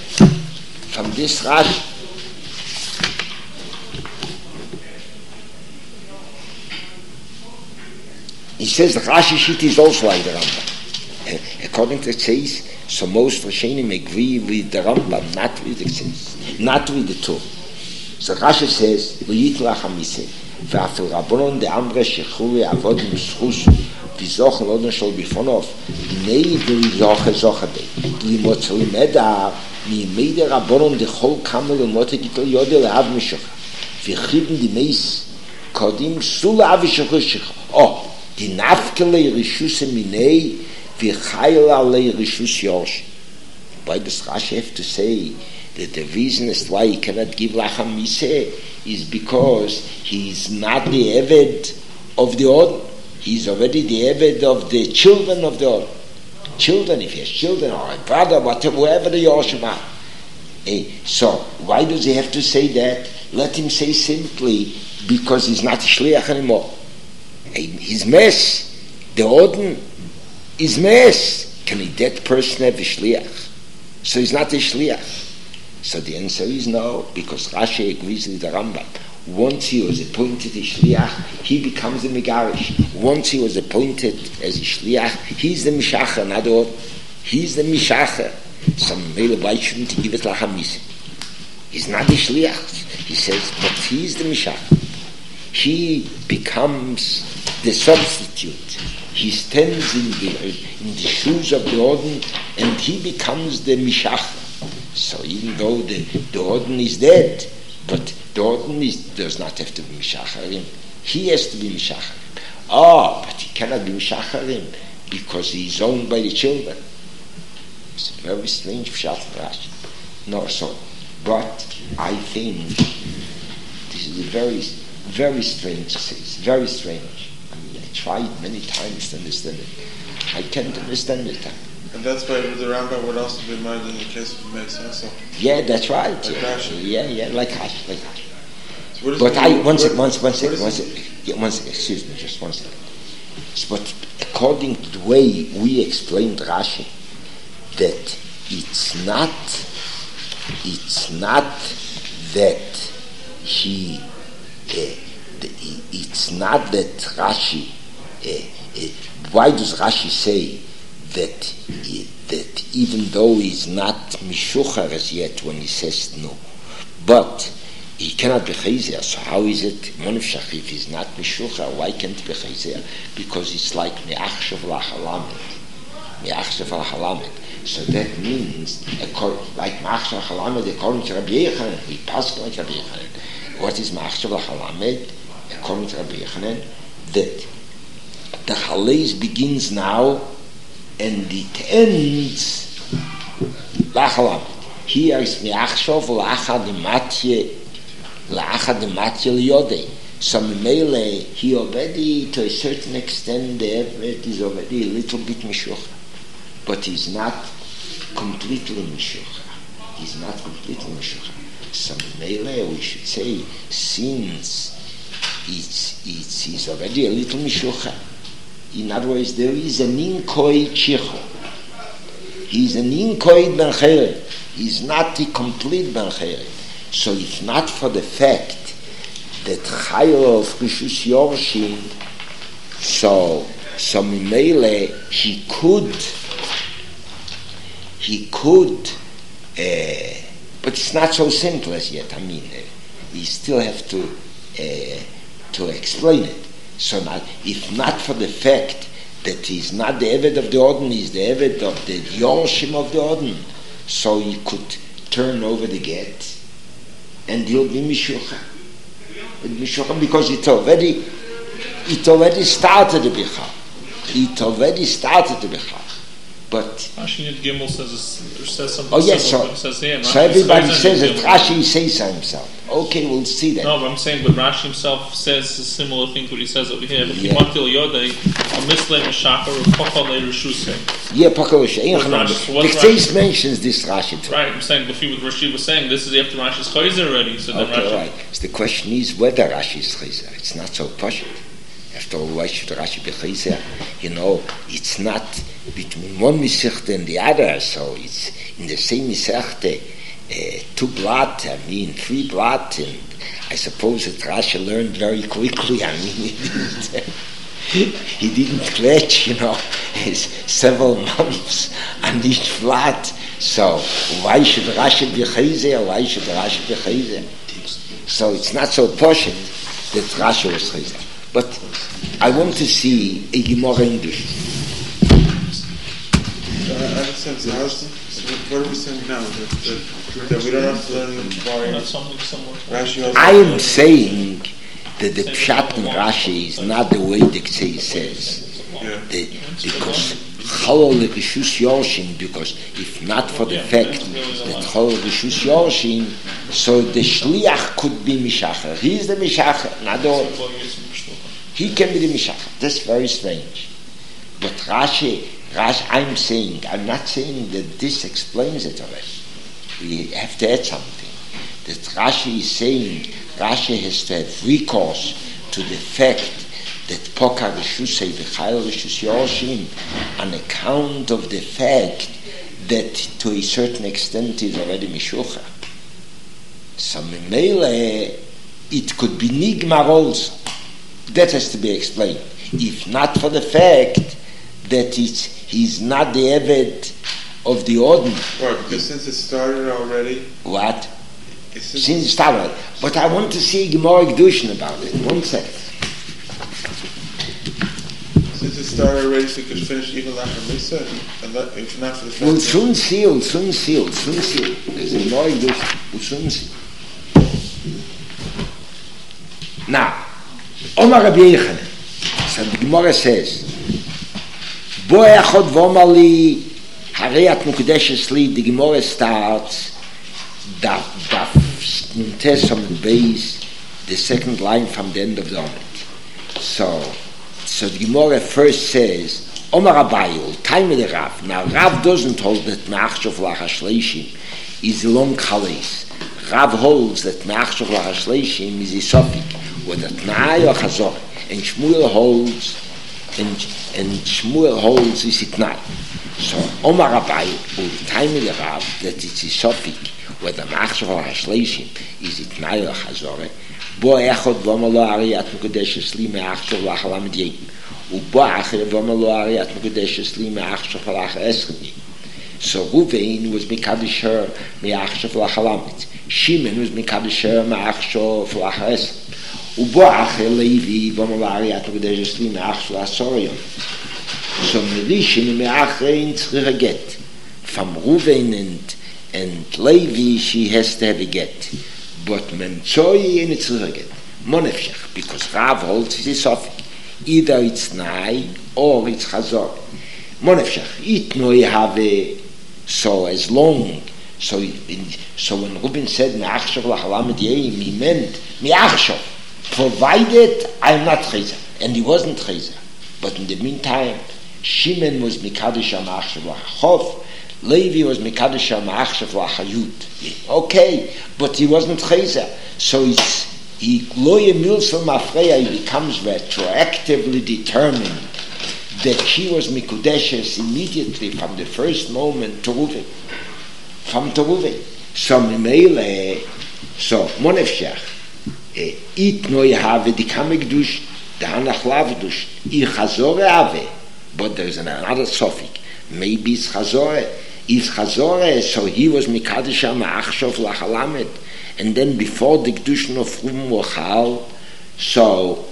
He says the Rashi sheet is also like the Rambam. According to the says, so most Rishonim agree with the Rambam, not with the says, not with the Tur. So Rashi says, "V'yitlach hamiseh, v'afil Rabbanon de'amre shechuri avodim schus, v'zochen odon shol bifonov, nei v'zoche bei, v'limotzel medar, mi'mei Rabbanon dechol kamel u'mote gitol yodel le'av mishocha, v'chibn di meis kodim sula avishocha shecha." Oh, the nafkele rishus minei v'chayla le rishus yosh. Why does Rashi have to say that the reason as why he cannot give lacham miseh is because he is not the eved of the order. He is already the eved of the children of the order. Children, if he has children or a brother, whatever, whoever the yoshim are. So why does he have to say that? Let him say simply because he's not a shliach anymore. His mess, the order is mess. Can a dead person have a shliach? So he's not a shliach. So the answer is no, because Rashi agrees with the Rambam. Once he was appointed a shliach, he becomes a megarish. Once he was appointed as a shliach, he's the mishacher. In other words, he's the mishacher. Some male, why shouldn't he give it lachamis? He's not the shliach. He says, but he's the mishacher. He becomes the substitute. He stands in the shoes of the Orden, and he becomes the mishacher. So even though the Orden is dead, but the Orden does not have to be mishacharim. He has to be mishacharim. But he cannot be mishacharim because he is owned by the children. It's a very strange pshat Rashi. No, so, but I think this is a very, very strange. It's very strange. I mean, I tried many times to understand it. I can't understand it. And that's why the Rambam would also be married in the case of Meis also. Yeah, that's right. Like Rashi. Yeah, like Rashi. So but one second, excuse me, just 1 second. But according to the way we explained Rashi, that it's not that he, it's not that Rashi, why does Rashi say that even though he's not mishuchar as yet when he says no, but he cannot be chayzer? So how is it monif shachif is not mishuchar? Why can't he be chayzer? Because it's like me'achshav lachalamed. So that means like me'achshav lachalamed according to Rabbi Yechanan, we pass like Rabbi Yechanan. What is me'achshav lachalamed according to Rabbi Yechanan? That the halais begins now and it ends lachalamed. Here is me'achshav lachadimatye liyodei. So Mele, he already, to a certain extent, the effort is already a little bit mishucha, but he's not completely mishucha. So Mele, we should say, since it's already a little mishucha. In other words, there is an inkoi chicho. He's an inkoi ben cheret. He's not the complete ben cheret. So if not for the fact that Chayil of Rishus Yorshin, so Mimele, he could, but it's not so simple as yet. I mean, we still have to explain it. So now, if not for the fact that he's not the Eved of the Orden, he's the Eved of the Yorshim of the Orden, so he could turn over the get, and he'll be Mishucha. Because it already started the Bichah. But Rashi Gimel says something. Oh yes, similar, so everybody says that Rashi says so himself. Okay, we'll see that. No, but I'm saying, but Rashi himself says a similar thing to what he says over here. But Kimatil Yodei, a Mislei Meshachar, or Pokalei Rishusei. Yeah, Pokalei Rishusei. The case mentions this Rashi too. Right, I'm saying, but what Rashi was saying, this is after Rashi's Chayzer already. So then Rashi. Right. So the question is whether Rashi is Chayzer. It's not so posh. After all, why should Rashi be Chayzer? It's not between one Masechta and the other, so it's in the same Masechta, 2 blot, 3 blot, and I suppose that Rashi learned very quickly. He didn't clutch, his several months on each blot. So why should Rashi be Chayzer? So it's not so posh that Rashi was Chayzer. But I want to see a Gemara English. I understand. So what are we saying now? That we don't have to learn the Rashi. I am saying that the Pshat in Rashi is not the way the Ksei says. Yeah. Because Chalol Rishus Yorshin, because if not for the fact that Chalol Rishus Yorshin, so the Shliach could be Mishacher. He is the Mishacher, not all. He can be the Mishacher. That's very strange. But Rashi, I'm not saying that this explains it already. We have to add something. That Rashi is saying, Rashi has to have recourse to the fact that Pokar Rishusei v'Chayil Rishus Yorshin on account of the fact that to a certain extent is already Mishucha. So Memele, it could be Nigmar also. That has to be explained. If not for the fact that he's not the Eved of the Odin. Right, because since it started already. What? Since it started. But I want to see Gemara Kedushin about it. 1 second. Since it started already, so it could finish even after Misa, and that, if not for the fact. We'll soon see. There's a Gemara Kedushin. We'll soon see. Now, Omar Rabbi Yechanan. So the Gemara says, Bo echod v'omar li harei at mukdeshes li. The Gemara starts daf Tes on the base, the second line from the end of the Omet. So the Gemara first says, Omar Abayu, time of the Rav. Now Rav doesn't hold that Me'achshav Lachashleishim is a long Chales. Rav holds that Me'achshav Lachashleishim is a Sopik, or that Na'ay or Chazor. And Shmuel holds is it not. So Omar Abayu, all the time of the Rav, that it's a Sopik, whether Machshav or Hashleishim is it Na'ay or Chazor. Bo echod v'omar lo ariyat mekudeshes li me'achshav lachalam diyim. Ubo acher v'omar lo ariyat mekudeshes li me'achshav lachar eschem. So Ruvain was Mikadisher me'achshav lachalamit. Shimon was Mikadisher me'achshav lachar eschem. Ubo acher Levi v'omar lo ariyat mekudeshes li me'achshav asorion. So Melishin me'acher in tzrich get. From Ruvain and Levi she has to have a get. But Memtsoi in its get. Monefshach, because Rav holds is Sophic. Either it's Nai or it's Chazor. Monefshach, it no have so as long. So when Reuben said Me'achshav lachalam diyim, he meant Me'achshav, provided I'm not Chayzer. And he wasn't Chayzer. But in the meantime, Shimon was Mekadosh Me'achshav lachachov, Levi was Mekadosh Me'achshav lachayut. Okay, but he wasn't Chayzer. So he becomes retroactively determined that she was Mikudeshes immediately from the first moment to Ruven. From Ruven. So Mimele, so Monefshach, it no have the Kamekdush, the Hanach Lavdush, I Chazore Ave, but there's another suffix. Maybe it's Chazore. If Chazore, so he was Mikadisha Ma'achshav Lachalamed. And then before the Kedushin of Ruven Wachal, so,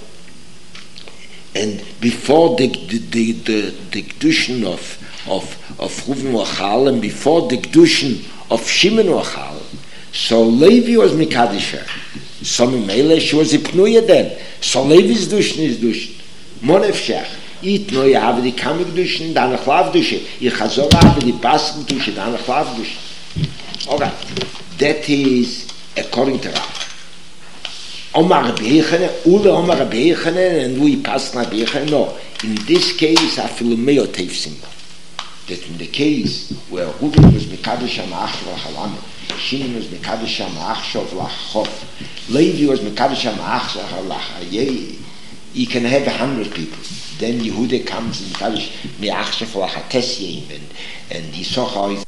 and before the Kedushin of Ruven Wachal, and before the Kedushin of Shimon Wachal, so Levi was Mikadisha. So Mimele, she was a Pnuya then. So Levi's Dushin is Dushin. Monefshach. It no have the Kamik Dushin, Danach Lav Dushin. I Chazor have the Pasuk Dushin, Danach Lav Dushin. Alright. That is according to Rav. Omar Rabbi Yechanan, Ule Omar Rabbi Yechanan, and we pass Rabbi Yechanan. No, in this case, I feel Meo Teifsim. That in the case where Reuben was Mekadosh Ma'achshav Lachalamed, Shimon was Mekadosh Ma'achshav Lachachov, Levi was Mekadosh Ma'achshav Lachayei, you can have 100 people. Then Yehuda comes and Mekadosh Ma'achshav Lachatesyim, and he saw how he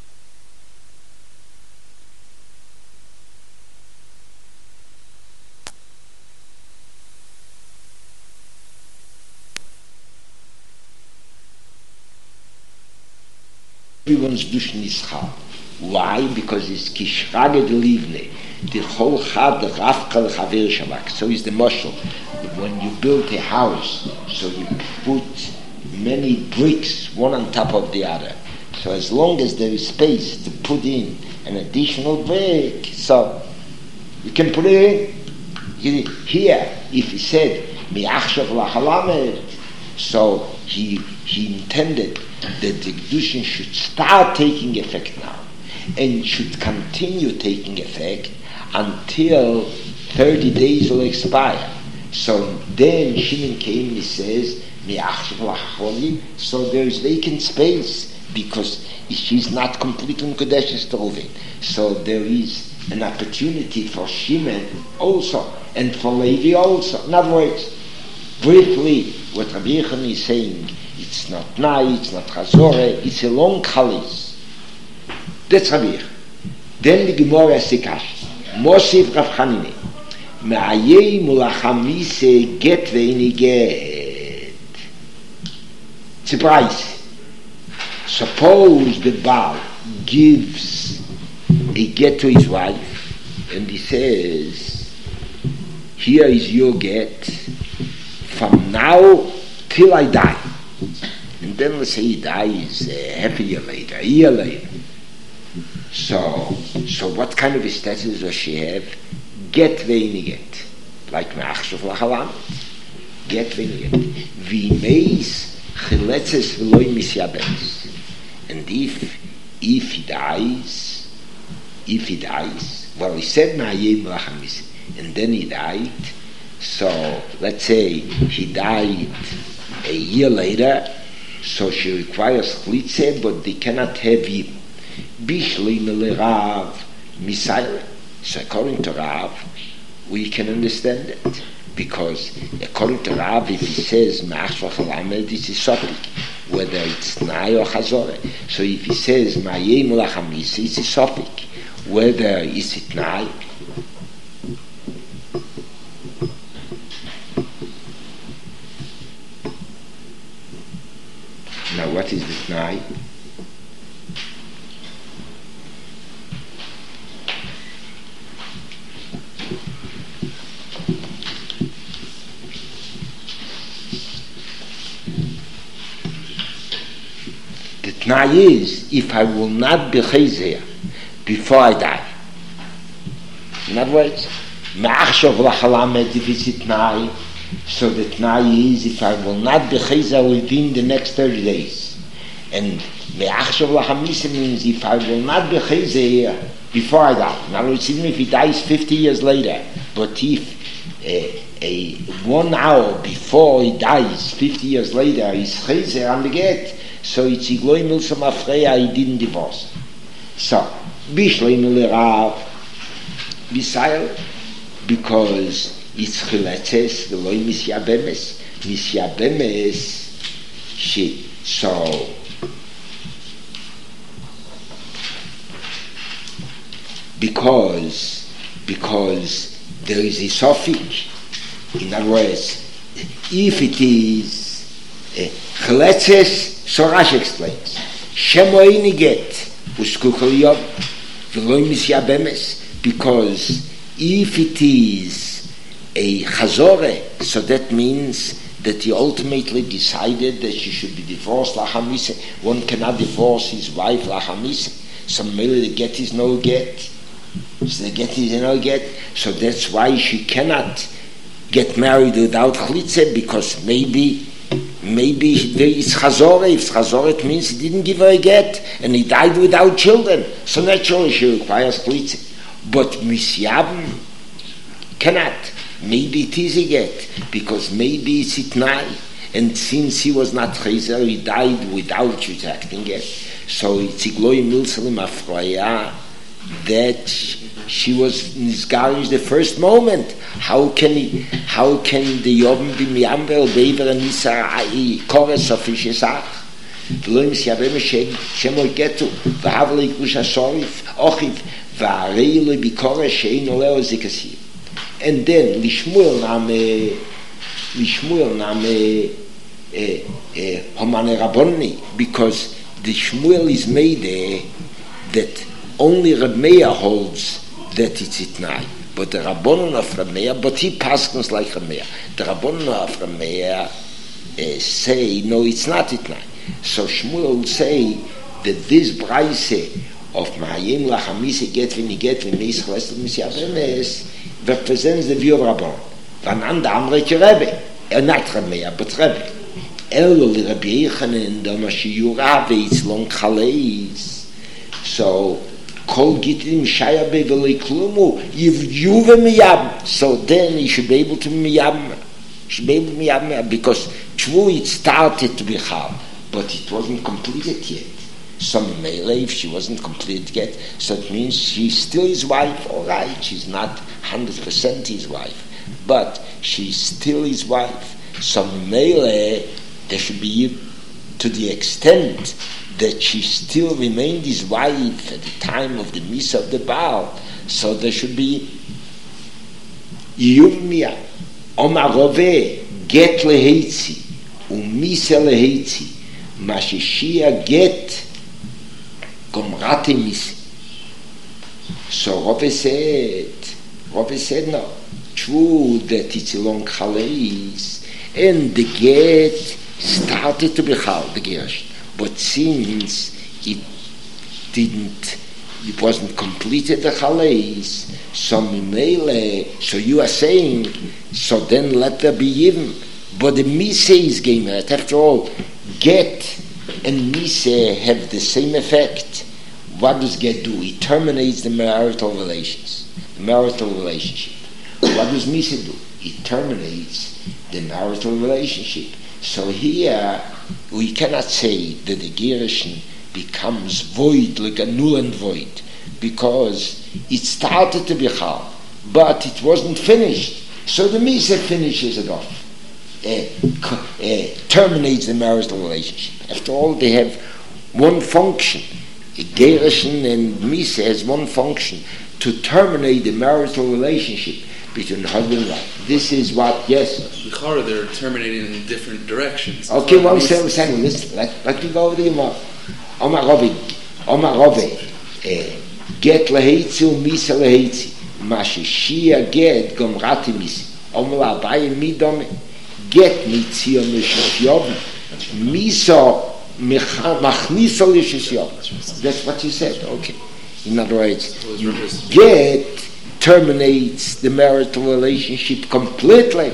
everyone's Dushin is Chal. Why? Because it's Kishrage de Livne. The whole Chad, the Rafka, the Chaver Shabak. So is the Moshel. When you build a house, so you put many bricks, one on top of the other. So as long as there is space to put in an additional brick, so you can put it in. Here, if he said, Mi'achshav Lachalamed, so he intended that the Kedushin should start taking effect now and should continue taking effect until 30 days will expire. So then Shimon came and he says, so there is vacant space because she's not completely Kodeshes to Ruven. So there is an opportunity for Shimon also and for Levi also. In other words, briefly, what Rabbi Yechanan is saying, it's not Nai, it's not Chazore, it's a long Chalis. That's Rabbi Yechanan. Then the Gemara Sikash, Mosif Rav Chanine, Me'ayim ulachamise get ve'ini get. Surprise. Suppose the Baal gives a get to his wife and he says, here is your get from now till I die. And then let's say he dies half a year later, a year later. So what kind of a status does she have? Get ve'ini get. Like me'achshav lachalam. Get ve'ini get. V'meis chiletzes v'loi misyabenes. And if he dies, well, he said ma'ayim lachamis, and then he died. So let's say he died a year later, so she requires chlitze, but they cannot have him. Bishli Rav Misail. So according to Rav, we can understand it. Because according to Rav, if he says Ma'achshva Chalamed, this is Sopik, whether it's Nai or Chazore. So if he says Ma'ayim Lachamis, it's a Sopik, whether is it Nai. Now what is the Nai? The Tnai is, if I will not be Chayzer before I die. In other words, Ma'achshav Lachalamed, if it's a Tnai, so the Tnai is, if I will not be Chayzer within the next 30 days. And Me'achshav Lachamisa means, if I will not be Chayzer before I die. In other words, even if he dies 50 years later, but if 1 hour before he dies, 50 years later, he's Chayzer on the get, so it's Igloi Milsam Afreya, he didn't divorce. So, Bishloi Milerav, Bisail, because it's Chiletzes, the Loi Misyabemes, she, so, because there is a suffix, in other words, if it is Chiletzes, so Rashi explains, Shemoini get Uskukal Yom V'loi Misyabemes, because if it is a Chazore, so that means that he ultimately decided that she should be divorced Lachamise. One cannot divorce his wife Lachamise. So maybe the get is no get. So the get is no get. So that's why she cannot get married without Chalitze, because maybe there is Chazore. If Chazore, it means he didn't give her a get and he died without children. So naturally she requires Chalitze. But Misyabim cannot. Maybe it is a get, because maybe it's itnai. And since he was not Chayzer, he died without retracting it. So it's Igloi Milsalim Afroya that she was Nizgarish the first moment. How can the Yom be Miambel Bever and Nisa Kores of Ishesach? V'lo Misyabem Shemoy Getu V'havle Ikush HaSorif Ochiv V'arei Bikore Shein Oleo Zikasi. And then Lishmuel Name Homane Rabboni, because the Shmuel is made that only Reb Meir holds that it's itnai, but the Rabbonon of Reb Meir, but he paskens like Reb Meir. The Rabbonon of Reb Meir say no, it's not itnai. So Shmuel will say that this braise of Mahayim Lachamise get v'niget v'meis represents the view of Rabbonon. Vananda Amreke Rebbe, not Reb Meir, but Rebbe. Elo li Rabbi Yechanan dama sheyura ve'itz long chaleis. So kol gitim shaya bevelei klumu yivjuve miyam. So then he should be able to miyam. Because Shvu it started to be hard, but it wasn't completed yet. So Meile, if she wasn't completed yet, so it means she's still his wife. All right, she's not 100% his wife, but she's still his wife. So Meile, there should be, to the extent that she still remained his wife at the time of the Misa of the Baal, so there should be Yumia, Omarove, get leheitzi, Umise leheitzi, Mashishia get, Gomrate misi. So Rove said no. True that it's a long chalais, and the get started to be chal, the gersh. But since it wasn't completed the chalais, so you are saying, so then let there be even. But the mise is gemer. After all, get and mise have the same effect. What does get do? It terminates the marital relations, the marital relationship. What does mise do? It terminates the marital relationship. So here we cannot say that the gerushin becomes void, like a null and void, because it started to be chal, but it wasn't finished. So the mise finishes it off, terminates the marital relationship. After all, they have one function. Gerushin and mise has one function, to terminate the marital relationship between husband and wife. This is what, yes? L'chara, they're terminating in different directions. Okay, one second. Listen, let me go over the Yomar. Omar Rove, get leheitzi, misa leheitzi. Mashishia get, gomrati misi. Omar Abaye midome, get mitzio mishishyovi. Miso machnisa lishishyovi. That's what you said, okay. In other words, get terminates the marital relationship completely.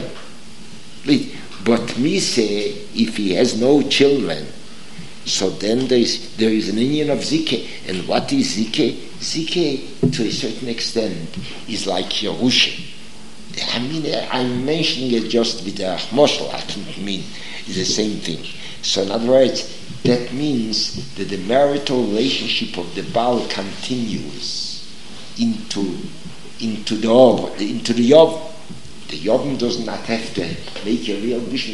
But mise, if he has no children, so then there is an union of zike. And what is zike? Zike, to a certain extent, is like Yerusha. I mean, I'm mentioning it just with a moshel. I don't mean it's the same thing. So in other words, that means that the marital relationship of the Baal continues into the Yov. The Yovim does not have to make a real vision.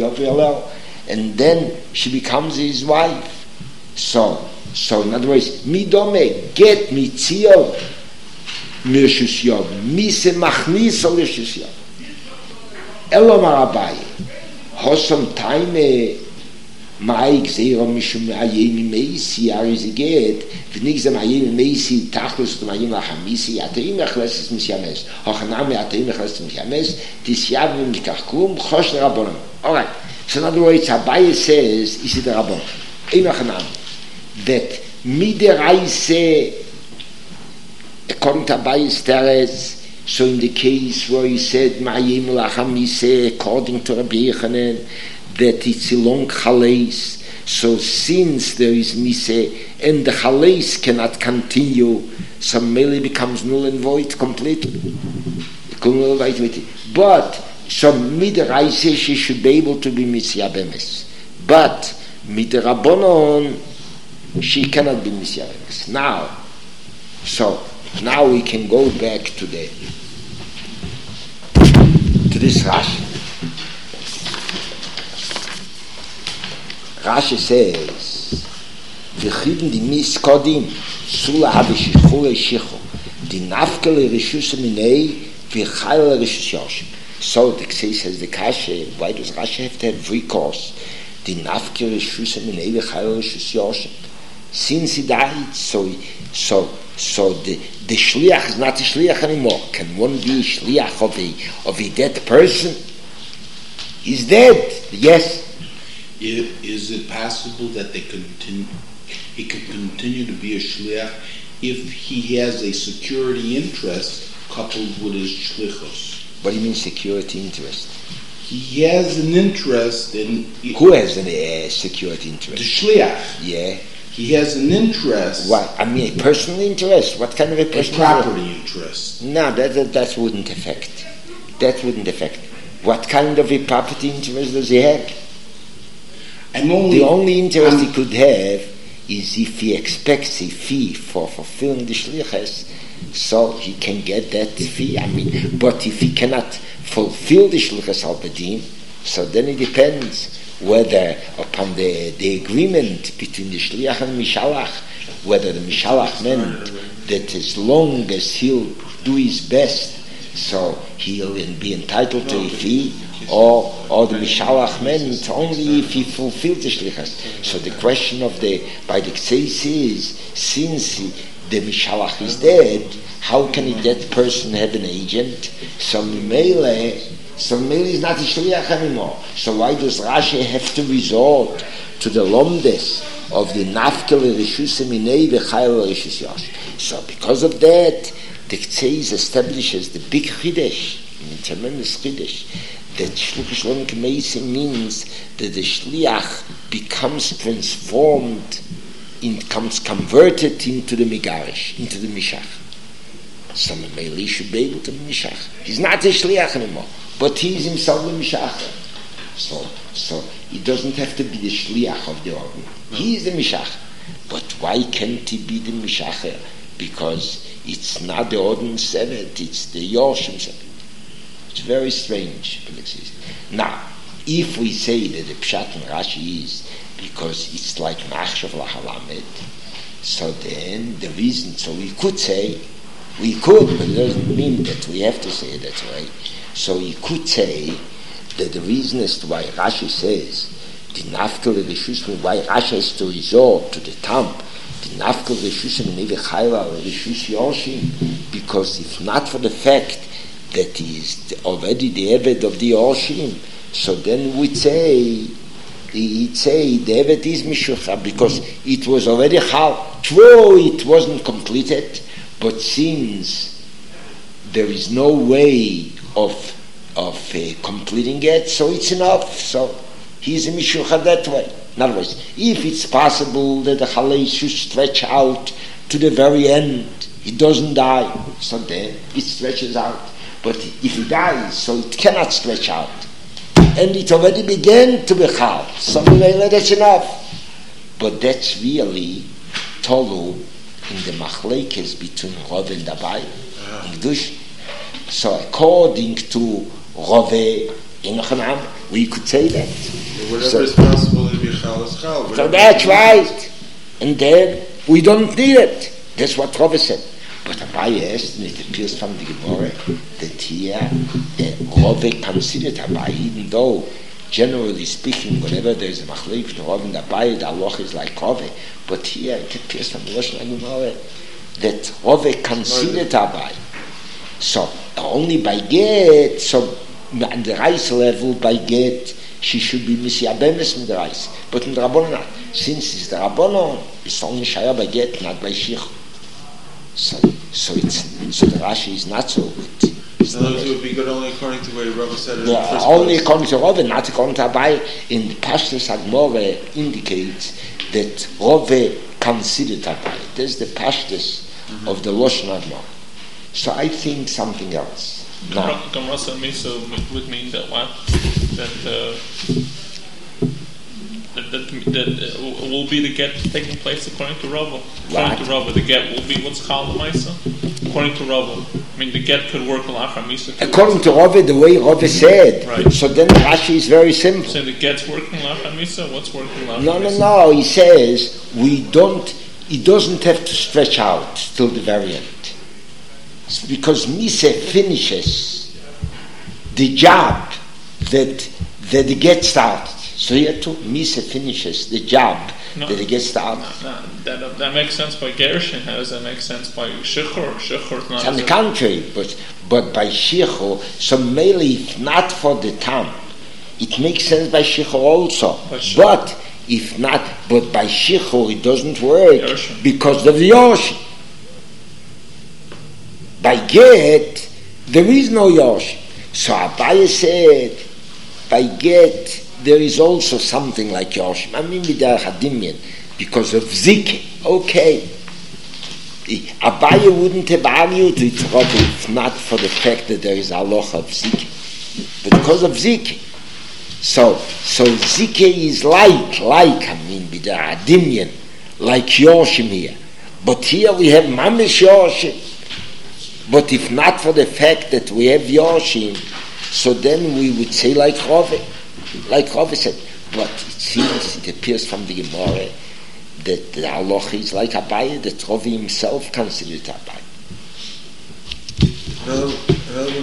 And then she becomes his wife. So in other words, midome get mitzio mirshus Yov, mise machnis olishus Yov. Elomar Abaye, hosam time. Maik zero mishum ayim meisi ariziget v'nigzem ayim meisi tachlus t'mayim lachamisi atayim echleses misyames hochanami atayim echleses misyames tisyavim nikachkum chosh l'rabbonim. All right. So in other words, Abaye says, is it the rabbon? Einachanami. That mideraise, according to Abaye's teretz, so in the case where he said ma'ayim lachamisi, according to Rabbi Yechanan, that it's a long chalais. So since there is mise and the chalais cannot continue, so merely becomes null and void completely. But so midiraise she should be able to be misyabemes. But midirabonon she cannot be misyabemes. Now we can go back to this Rashi. Rashi says, "V'chibn di mis kodim sula habishchule shichu di nafkele rishus minei v'chayla rishus yoshim." So the Ksei says the Kasha. Why does Rashi have to have recourse? Di nafkele rishus minei v'chayla rishus yoshim. Since he died, so the shliach is not a shliach anymore. Can one be a shliach of a dead person? He's dead. Yes. Is it possible that he could continue to be a shliach if he has a security interest coupled with his shlichus? What do you mean security interest? He has an interest in... Who has a security interest? The shliach. Yeah. He has an interest... What? I mean a personal interest? What kind of a personal interest? A property interest. No, that wouldn't affect. That wouldn't affect. What kind of a property interest does he have? The only interest he could have is if he expects a fee for fulfilling the shlichus, so he can get that fee. I mean, but if he cannot fulfill the shlichus al bedin, so then it depends whether upon the agreement between the shliach and mishalach, whether the mishalach meant that as long as he'll do his best so he'll be entitled to a fee, or the Mishalach men, it's only if he fulfills the Shlichus. So the question of by the Kseis is, since the Mishalach is dead, how can that person have an agent? So Mele is not a Shliach anymore. So why does Rashi have to resort to the Lomdes of the Nafkel Rishus Minei v'Chayil Rishus Yosh? So because of that, the Kseis establishes the big Chidesh, a tremendous Chidesh, that Shluch Shlom K'meisi means that the Shliach becomes transformed, becomes converted into the Megarish, into the Mishach. So Mele should be able to be Mishach. He's not a Shliach anymore, but he is himself a Mishach. So he doesn't have to be the Shliach of the Orden. He is the Mishach. But why can't he be the Mishach? Because it's not the Orden Sevet, it's the Yorshim Sevet. It's very strange. Now, if we say that the Pshat in Rashi is because it's like Machshav Lahalamed, so then the reason, so we could, but it doesn't mean that we have to say it that way. So we could say that the reason as to why Rashi says the Nafkel Rishus, why Rashi has to resort to the Tam, the Nafkel Rishus and Neve Chayla Rishus Yoshim, because if not for the fact that he is already the Eved of the Yoshim, so then he'd say the Eved is Mishucha, because it was already Chal. True, it wasn't completed, but since there is no way of completing it, so it's enough. So he's a Mishucha that way. In other words, if it's possible that the Chalei should stretch out to the very end, he doesn't die, so then it stretches out. But if he dies, so it cannot stretch out. And it already began to be Chal. So that's enough. But that's really Tolu in the Machlekes between Rov and Abai in Gdush. So according to Rov in Chanam, we could say that. Whatever is possible to be Chal is Chal. So that's right. And then we don't need it. That's what Rov said. But Abai asked, and it appears from the Gemara, that here Rov considered Abai, even though, generally speaking, whenever there is a Machlek between Rov and Abai, the halacha is like Rov. But here it appears from the Lashon Gemara that Rov considered Abai. So only by get, so on the Reis level, by get, she should be Misiabemes in the Reis. But in the Rabbanon, since it's the Rabbanon, it's only Shaya by get, not by Shich. So the Rashi is not so good. So those would be good only according to what Rabbi said in the first only place. According to Rov, not according to Abai. In Pashtus Agmore indicates that Rov considered Abai. There's the Pashtus of the Lashon Agmore. So I think something else. Gamrasa Mesa would mean that what? That will be the get taking place according to Rava. According to Rava, the get will be what's called the Maisa. According to Rava, I mean the get could work Lachar Misa. According to Rava, the way Rava said. Right. So then Rashi is very simple. So the get's working Lachar Misa. What's working Lachar Misa? No. He says it doesn't have to stretch out till the very end. It's because Misa finishes the job that the get started. So here too, Misa finishes the job that it gets started. That makes sense by Gershon. How does that make sense by Shechor? Shechor is not. It's on the contrary, but by Shechor, so mainly if not for the time, it makes sense by Shechor also. But if not, but by Shechor it doesn't work Gershon. Because of the Yosh. By Get, there is no Yosh. So Abaye said, by Get, there is also something like Yoshim. I mean, because of Zik. Okay. Abaye wouldn't have argued with Rabbi if not for the fact that there is a halacha of Zik. But because of Zik. So Zik is like Yoshim here. But here we have Mamish Yoshim. But if not for the fact that we have Yoshim, so then we would say like Rove. Like Rava said, but it seems, it appears from the Gemara that the halacha is like Abaye, that Rava himself considered Abaye. In other words,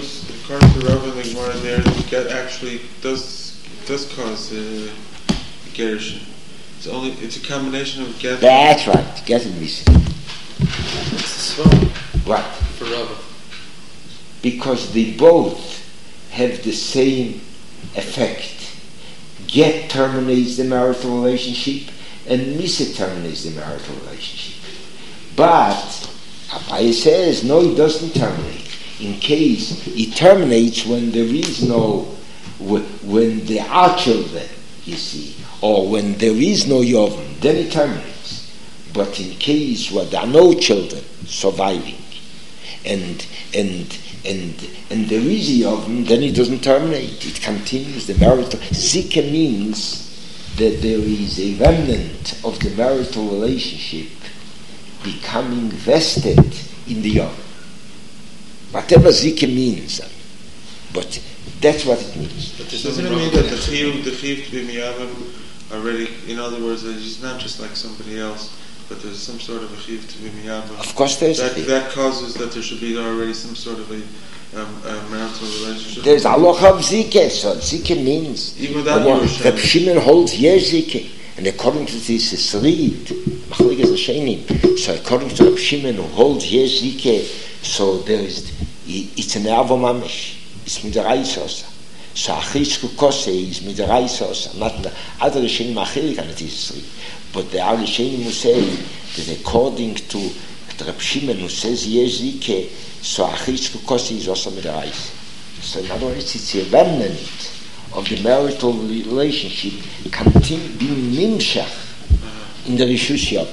according to Rav and the Gemara there, the get actually does cause gerushin. It's a combination of get. That's right. Get and misa. It's a svara Right. for Rava. Because they both have the same effect. Get terminates the marital relationship, and misa terminates the marital relationship. But Abaye says, no, it doesn't terminate. In case it terminates when there is no, when there are children, you see, or when there is no Yovim, then it terminates. But in case where there are no children surviving, and there is a Yovim, then it doesn't terminate. It continues the marital. Zika means that there is a remnant of the marital relationship becoming vested in the Yom. Whatever Zika means, but that's what it means. But doesn't it mean that the Chiv to be Miyavim already, in other words, that he's not just like somebody else, but there's some sort of a Chiv to be Miyavim? Of course there's that causes that there should be already some sort of a marital relationship. There's a lot of Zika, so Zika means even that Reb Shimon holds yes Zika. And according to this Srid, so according to Reb Shimon who holds yes Zike, so there is, it's an Avo Mamish, it's Midaraisa. So Achishku Kose is Midaraisa, not the other Rishonim Achilik and it is Srid. But the other Rishonim who say that according to Reb Shimon who says yes Zike, so Achishku Kose is also Midaraisa. So in other words, it's a remnant of the marital relationship continue being nimshach in the Rishus Yom.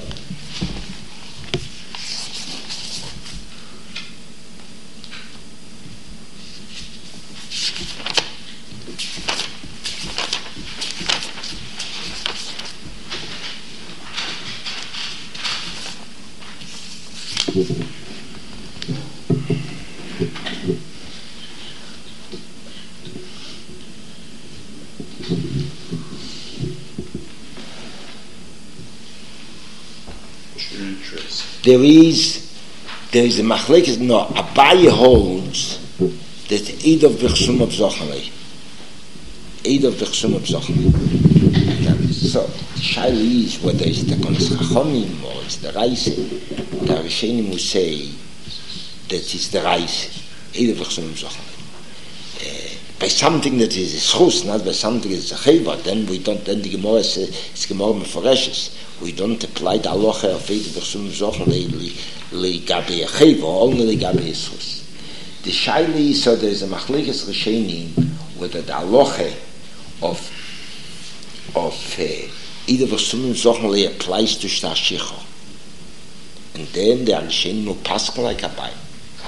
There is a machlekes. No, Abaye holds that Eid of Bechsum of Zochalei. Eid of Bechsum of Zochalei. So the shaila is whether it's the Konas Chachomim or it's the Reise. The Rishonim will say that it's the Reise. Eid of Bechsum of Zochalei. By something that is a schus, not by something that is a chayva, then we don't. Then the Gemara says it's Gemara meforeshes. We don't apply the halacha of Eid v'chsum zochen legabe a chayva, only legabe a schus. The shaila is so there is a machlekes rishonim whether the halacha of Eid v'chsum zochen applies to shtashicha, and then the rishonim will pass like a bay,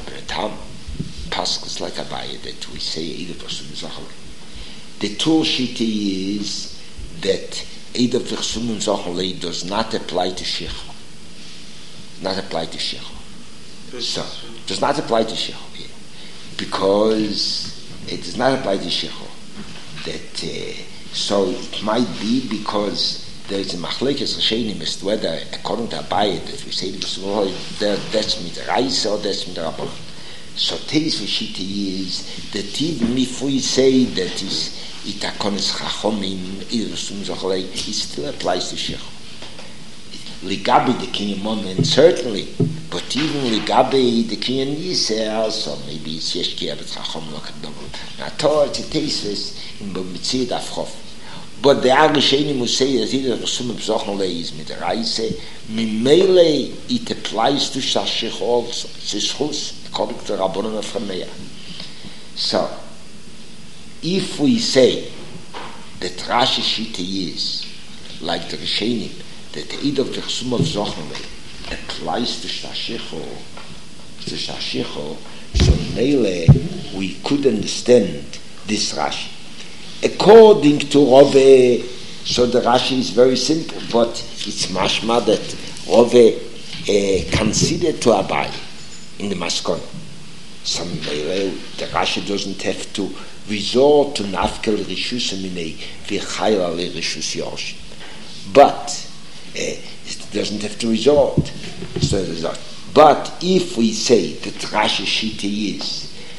Pascals like Abaye that we say Eid v'chsum zochen. The Tur Shita is that Eid v'chsum zochen does not apply to Shecha. Not apply to Shecha. So does not apply to Shecha, yeah. Because it does not apply to Shecha. That so it might be because there is a machlekes rishonim as to whether according to Abaye that we say Eid v'chsum zochen that's mit Reise or that's mit Rabban. So Teis V'Shita is that even if we say that is it a Konas Chachomim, it still applies to Shecha. Ligabi the Kinyan moment certainly, but even Ligabi the Kinyan Yisrael, so maybe it's Yeshki Abed Chachom Lokadom. Now Torah it's a Teis in B'Mitzid Afchof. But the Arishonim will say that either V'Sum B'Zochon is mit Reise, Mimele it applies to Shecha also. It's according to Rabbanon of Chameya. So, if we say that Rashi Shita is like the Rishonim, that the Eid of the Chsum of Zochmei applies to Shashicho, so Mele we could understand this Rashi. According to Rove, so the Rashi is very simple, but it's mashma that Rove considered to Abaye in the Maskon. Some the Rashi doesn't have to resort to Nafkel Rishus Minei V'Chayla Le Rishus Yoshim, but it doesn't have to resort. So but if we say that Rashi Shita is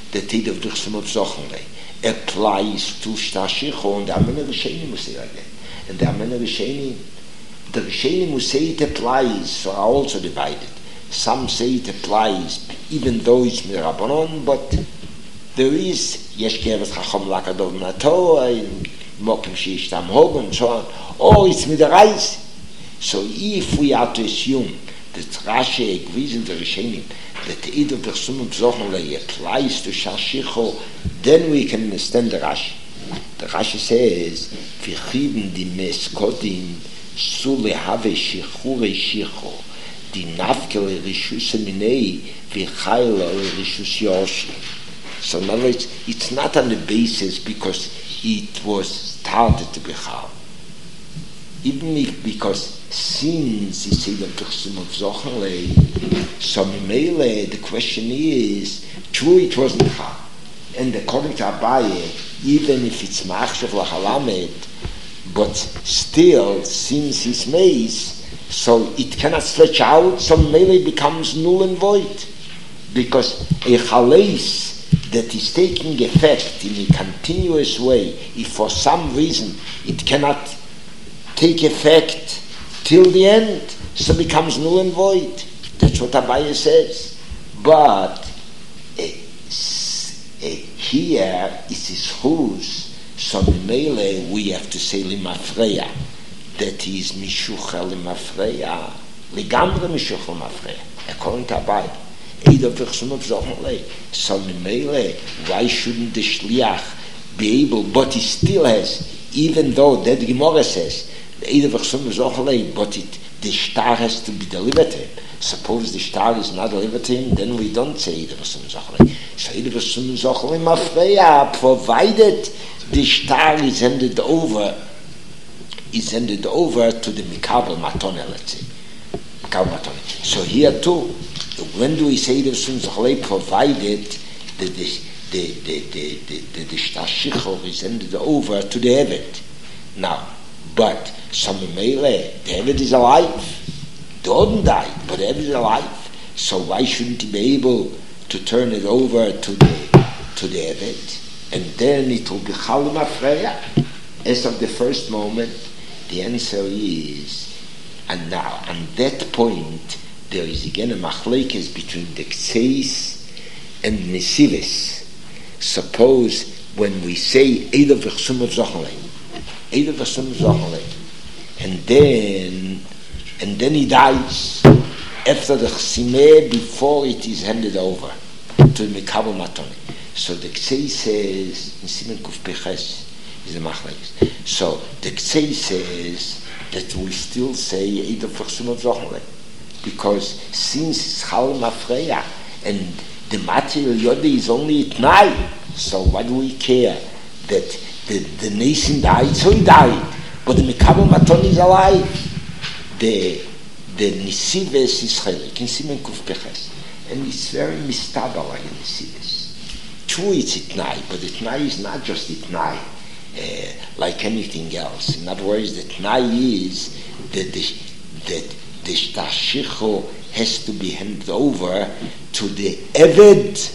the Tid of the Sum of Zochenle applies to Shtashicho, and the Amena Rishenim will say like that. And the Amena Rishenim, the Rishenim will say it applies, so are also divided. Some say it applies even though it's Mirabanon, but there is Yesh Keves Chacham Lakadov Nato, Mokim Shishtam Hog, and so on. Or it's Midarais. So if we are to assume that Rashi agrees in the Rishenim that the Eid of the Chsum of Zochenle applies to Shashicho, then we can understand the Rashi. The Rashi says, V'chivim di meskodim sule have shichure shicho di nafke rishus minei v'chayla rishus yoshi. So in other words, it's not on the basis because it was started to be chal. Even if because since he said the Chsum of Zochenle, so Mimele, the question is, true it wasn't chal. And according to Abaye, even if it's machshav l'halamed, but still, since it's maze, so it cannot stretch out, so Mele becomes null and void. Because a chaleis that is taking effect in a continuous way, if for some reason it cannot take effect till the end, so becomes null and void. That's what Abaye says. But here it is whose, so Mele we have to say limafreya, that is mishucha limafreya, ligamre mishucha limafreya, according to Abaye. Either Chsum of Zochenle. So Mele, why shouldn't the shliach be able? But he still has, even though that Gemara says either Chsum of Zochenle, but the star has to be delivered to him. Suppose the star is not delivered to him, then we don't say either Chsum of Zochenle. So either Chsum of Zochenle mafreya, provided the star is handed over to the Mikabel Matone, let's say. Mikabel Matone. So here too, when do we say the Chsum of Zochenle provided that the Shtashicho is handed over to the Evet? Now, but some Mele, the Evet is alive. The Odin died, but the Evet is alive. So why shouldn't he be able to turn it over to the Evet? And then it will be Chalim Afreya. As of the first moment, the answer is, and now, on that point, there is again a machlekes between the Kseis and Nesives. Suppose when we say Eid of Chsum of Zochenle, and then he dies after the Chsimeh, before it is handed over to the Mikabel Matone. So the Kseis says in Simen Kuf Peches is the machlekes. So the Kseis says that we still say Eid of Chsum of Zochenle, because since it's Chal Mafreya and the material Yodi is only at night, so why do we care that the nation died? So he died, but the Mikabel Maton is alive. The Nesives is Chelik in Simen Kuf Peches, and it's very mistaber like in Nesives. True, it's at night, but at night is not just at night like anything else. In other words, the night is that the Shtashicho has to be handed over to the Eved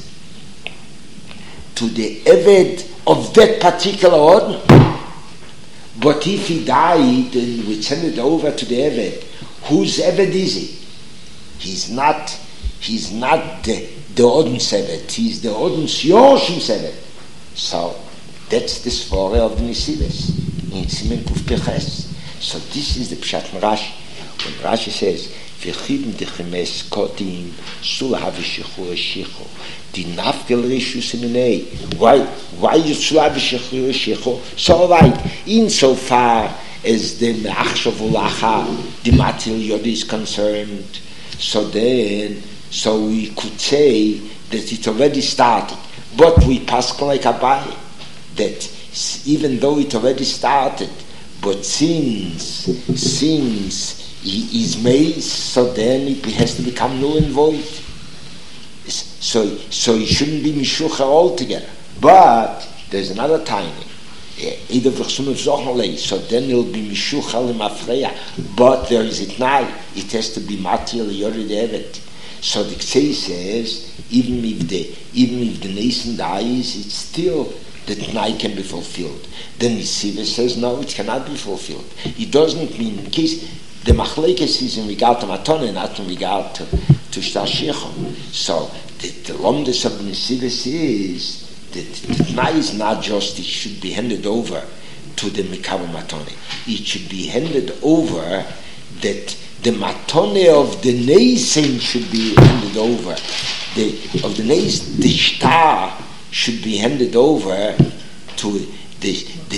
of that particular order. But if he died and we send it over to the Eved, whose Eved is he? He's not the Odin's Eved, he's the Odin's Yoshim's Eved. So that's the story of the Nesives in Simen Kuf Peches. So this is the Pshat Rashi. When Rashi says, "V'chivim dechemes kotim sul havishichu eshichu di nafkel rishus minei." Why you sul havishichu eshichu? So right, insofar as the me'achshav ulacha, the material yod is concerned, so we could say that it already started. But we pass like Abaye that even though it already started, but since he is made, so then it has to become null and void. So he shouldn't be mishucha altogether. But there's another timing. Either Chsum of Zochenle, so then it'll be mishucha limafreya. But there is it now. It has to be material yori devet. So the Ksei says, even if the nation dies, it's still the Tnai can be fulfilled. Then the Siva says, no, it cannot be fulfilled. It doesn't mean, in case the Machlekes is in regard to Matone, not in regard to Shtar Shechon. So the Lomdes of the Nesivis is that the Tnai is not just, it should be handed over to the Mikabel Matone. It should be handed over that the Matone of the Nation should be handed over. The Shtar should be handed over to the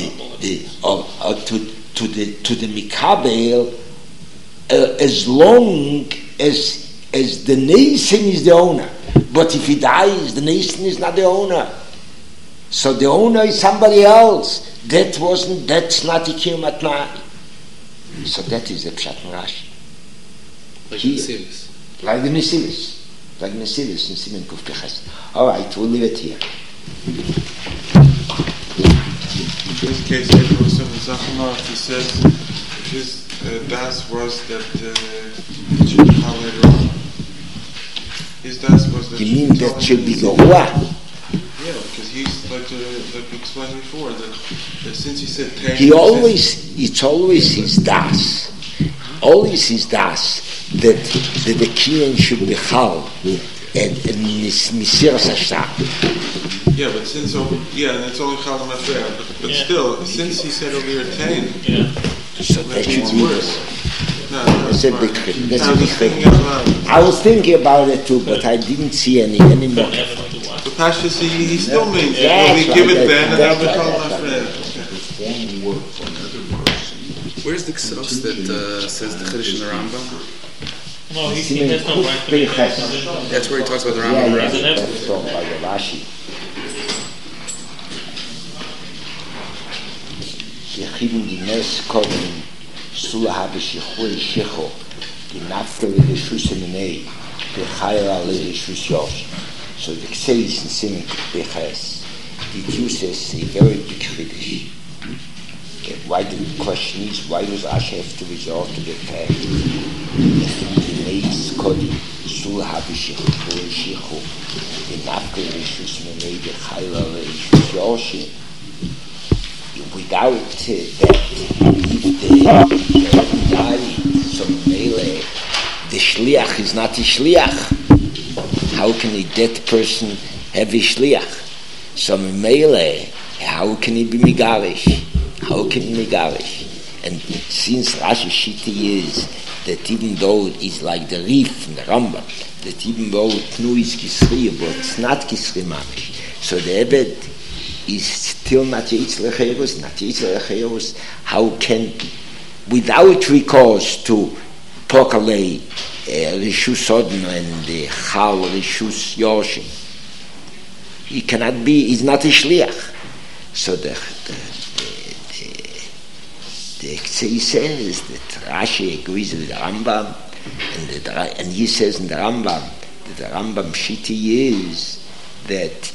Mikabel as long as the nation is the owner. But if he dies, the nation is not the owner. So the owner is somebody else. That's not Ikir Matnai. So that is the Pshat Rashi. Like the Nesivis. Like the Nesivis in Simen Kuf Peches. All right, we'll leave it here. In this case, April 7 Zachanov, he says if his das was that it should be how later on. His das was that. You mean that should be Gohua? Yeah, because he's like we explained before that since he said it's always his das. Always his das that the Kiyan should be Chal and Misiras Hashtar. Yeah, but since and it's only Chal Mafreya, but still, since he said over here 10, so that should be worse. That's a big thing. I was thinking about it too, but I didn't see any more. The Pasha, he still means we give it then, and then we call Mafreya. Where's the Ksos that says the Chiddush in the Rambam? No, he has no right. That's where he talks about the Rambam. That's talking about the Rashi. Yechidin di Nes Kodem Sula habe Shichui Shicho di Nafta Rishus Eminei Bechayra Rishus Yosh. So the Kseis in Simen Beches the Jews says a very big Chiddush. Why the question is, why does Rashi have to resort to the fact the Nes Kodem Sula habe Shichui Shicho di Nafta Rishus Eminei Bechayra Rishus Yosh. Without that, if they die, so Mele, the Shliach is not a Shliach. How can a dead person have a Shliach? So Mele, how can he be Megarish? How can he Megarish? And since Rashi Shiti is that even though it's like the Rif and the Rambam, that even though Tnu is Kisri, but it's not Kisri Mamish. So the Ebed is still not Yitz Lecherus. How can, without recourse to Pokalei, Rishus Sodom and the Chal Rishus Yoshim, he cannot be, he's not a Shliach. So the Ksei says that Rashi agrees with the Rambam, and he says in the Rambam that the Rambam Shiti is that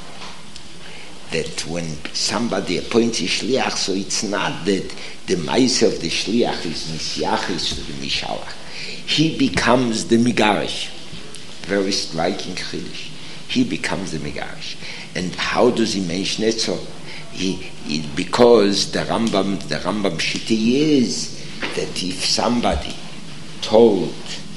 when somebody appoints a Shliach, so it's not that the Maise of the Shliach is Misyachis to the Mishalach. He becomes the Megarish. Very striking Chiddush. He becomes the Megarish. And how does he mention it? So because the Rambam Shiti is that if somebody told,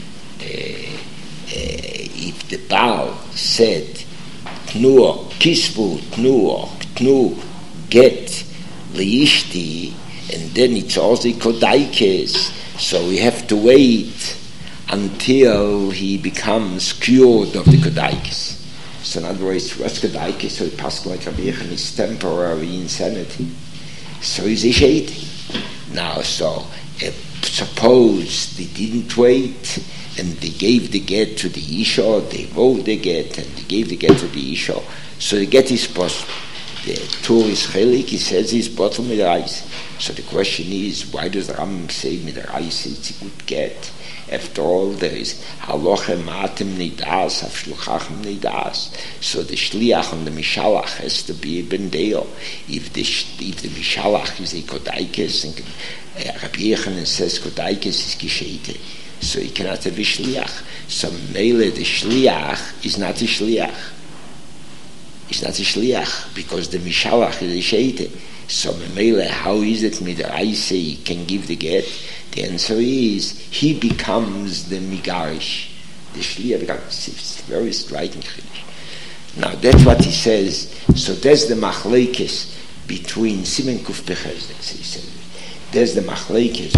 if the Baal said, Tnu, Kisbu, Tnu, get Leishti, and then it's also Kodaikes, so we have to wait until he becomes cured of the Kodaikes. So in other words, what's Kodaikes? So it passes like a Bechon is temporary insanity. So he's a shady. Now, so suppose they didn't wait, and they gave the get to the Isha, they wrote the get, and they gave the get to the Isha. So the get is possible. The Tur is chelik, he says he's bottom with the rice. So the question is, why does the Rambam say with the rice it's a good get? After all, there is halacha matem nidas, avshluchachem nidas. So the shliach and the mishalach has to be a bendeo. If the mishalach is a kodaikes, and Rabbi Yechanan says kodaikes is gesheite, so you cannot have a shliach. So Mele, the shliach is not a shliach. It's not a shliach because the mishalach is a sheite. So Mele, how is it midraisa he can give the get? The answer is he becomes the migarish. The shliach becomes, it's very striking. Now that's what he says. So there's the machlekes between Simen Kuf Pechezek. He said there's the machlekes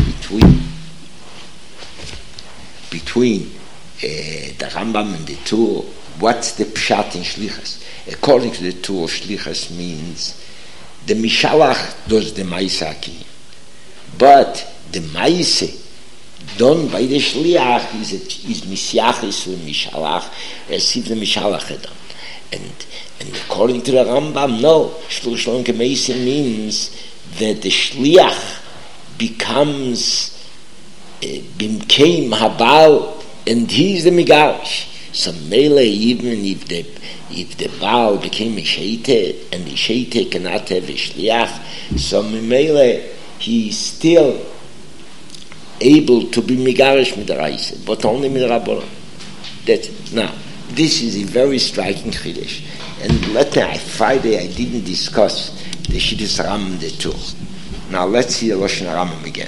between the Rambam and the Tur. What's the pshat in shlichus? According to the Tur, shlichus means the mishalach does the ma'aseh hakinim, but the ma'aseh done by the shliach is misyachis with mishalach as if the mishalach had done. And according to the Rambam, no, shluch shalom k'ma'aseh means that the shliach becomes bimkeim habal, and he's the migarish. So mele, even if the Baal became a sheite, and the sheite cannot have a shliach, so mele he's still able to be migarish midraisa, but only midrabanan. That's it. Now, this is a very striking chiddush, and Friday I didn't discuss the Shittas Rambam the Tur. Now let's see the Lashon Rambam again.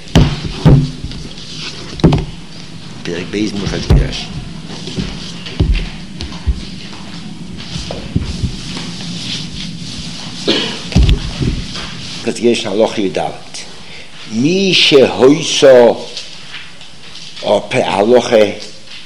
Perek Beis Muchas Girash. Girash Halacha Yudalet. Mi shehoiso or pe halacha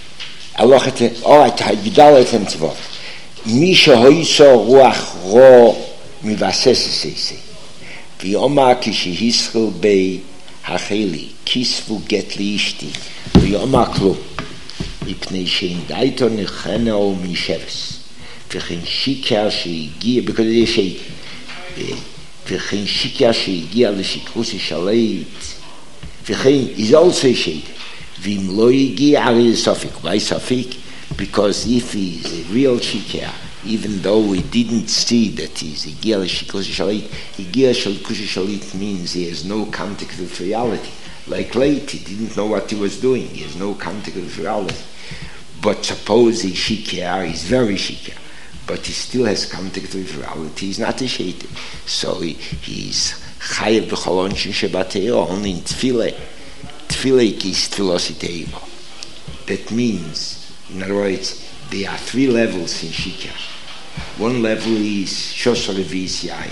Yudalet and Tzvot. Mi shehoiso ruach ro mivases seisei. V'yomar kishihischel bei hacheli kisvu get liishti v'yomar klum mipnei shein daito necheneo misheves v'chein shikar shehigia because it is sheik v'chein shikar shehigia l'shikrusi shaleit v'chein is also sheik v'im lo higia ari sofik. Why sofik? Because if he is a real shikar, even though we didn't see that he's a Higiyah Shikushi Shalit, Higiyah Shikushi Shalit means he has no contact with reality. Like late, he didn't know what he was doing. He has no contact with reality. But suppose he's Shikar, he's very Shikar, but he still has contact with reality. He's not a Shaitan. So he's Chayev B'cholon Shabbateo, only in Tefillah. Tefillah is Tefillah. That means, in other words, there are 3 levels in Shikar. One level is Shosha Revis Yain,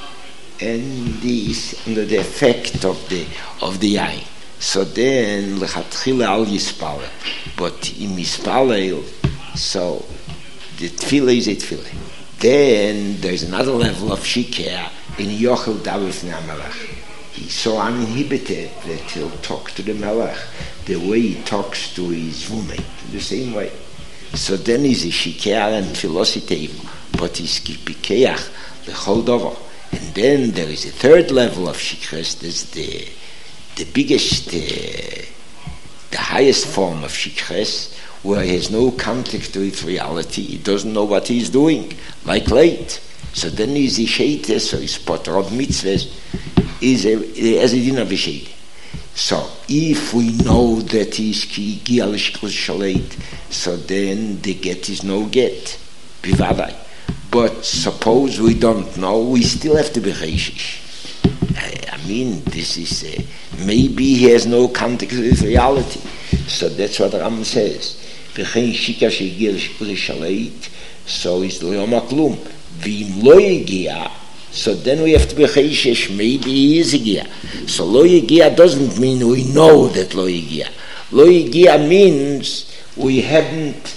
and is under the effect of the Yain. So then Lechatchila al Yispalel, but in Yispalel, so the Tefillah is a Tefillah. Then there's another level of Shikar in Yochel Davif Ne'amelech. He's so uninhibited that he'll talk to the Melech the way he talks to his roommate, the same way. So then he's a shikar and philosophy, but he's kipikeach the whole dover. And then there is a 3rd level of shikras. That's the biggest, the highest form of shikras, where he has no contact with reality. He doesn't know what he's doing, like late. So then he's a sheite, so he's potter of mitzvahs, as a din of a sheite. So if we know that he's ki Higiyah L'Shikush Shaleit, so then the get is no get. Bivadai. But suppose we don't know, we still have to be Reishish. I mean, this is maybe he has no contact with reality. So that's what Ram says. V'chein shikar shehigia l'shikush shaleit, so is l'yom ha'klum. V'im lo yigia, so then we have to be Reishish, maybe he is Higiyah. So lo yigia doesn't mean we know that lo yigia. Lo yigia means we haven't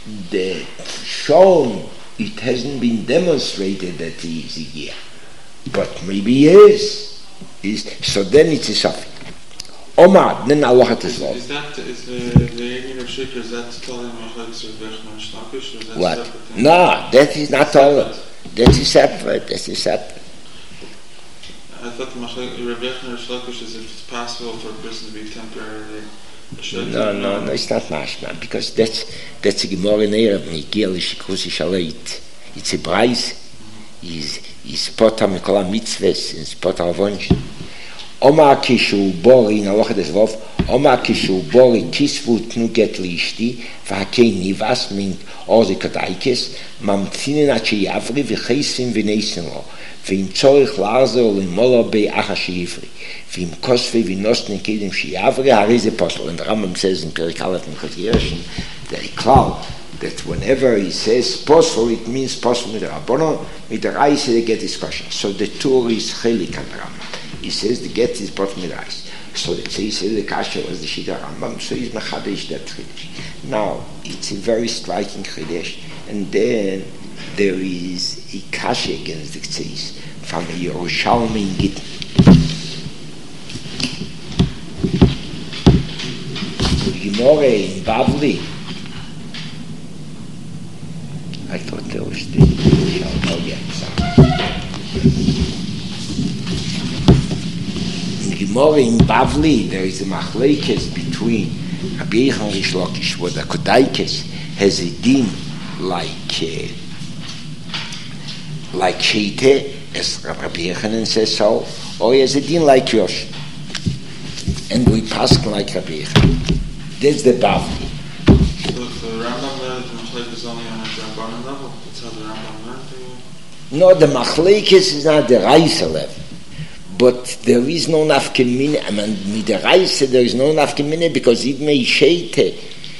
shown, it hasn't been demonstrated that he is Higiyah. But maybe he is. So then it's a suffix. Omar, then Allah has law. Is the union of Shikr, is that telling Machlekes? What? No, that is not all. That is separate. I thought the Rebbeinu and Shlokish is if it's possible for a person to be temporarily. No, it's not mashma, because that's a Gemara in Erev Higiyah L'Shikush Shaleit. It's a Brais. He's potter mikol mitzvahs, he's potter avonjin. Oma kishu bori, in Aloha des Wov, Oma kishu bori kisvu tnuget lishti, v'hakei nivas meint ozi kodaikes, mamtinen achi yavri v'cheisim v'neisin lo, v'im tzorich larze o limolo bei achashi yivri, v'im kosve v'nosne kedim shi yavri, harize postel. And the Rambam says in Perik Aleph in Chotierishin, very clear, that whenever he says postel, it means postel mit the Rabbonon, mit the Reise they get discussion. So the Tur is chelik on the Rambam. He says the get is brought with ice. So he says the kasha was the Shita Rambam, so he's Mechadesh that Chidesh. Now, it's a very striking Chidesh. And then there is a kasha against the Ktseis from a Yerushalmi in Gittin. The Gemara in Bavli, I thought there was the Gemara in Bavli, there is a machlekes between Rabbi Yechon Rish Lakish, where the Kodaikes has a din like Sheite, as Rabbi Yechonin says so, or he has a din like Yosh. And we pass like Rabbi Yechon. That's the Bavli. So the Rambam learned the machlekes only on a Rabbanan level? That's how the Rambam learned it? No, the machlekes is not the Reise level. But there is no nafkemine, I mean, with the Reise there is no nafkemine because it may shete,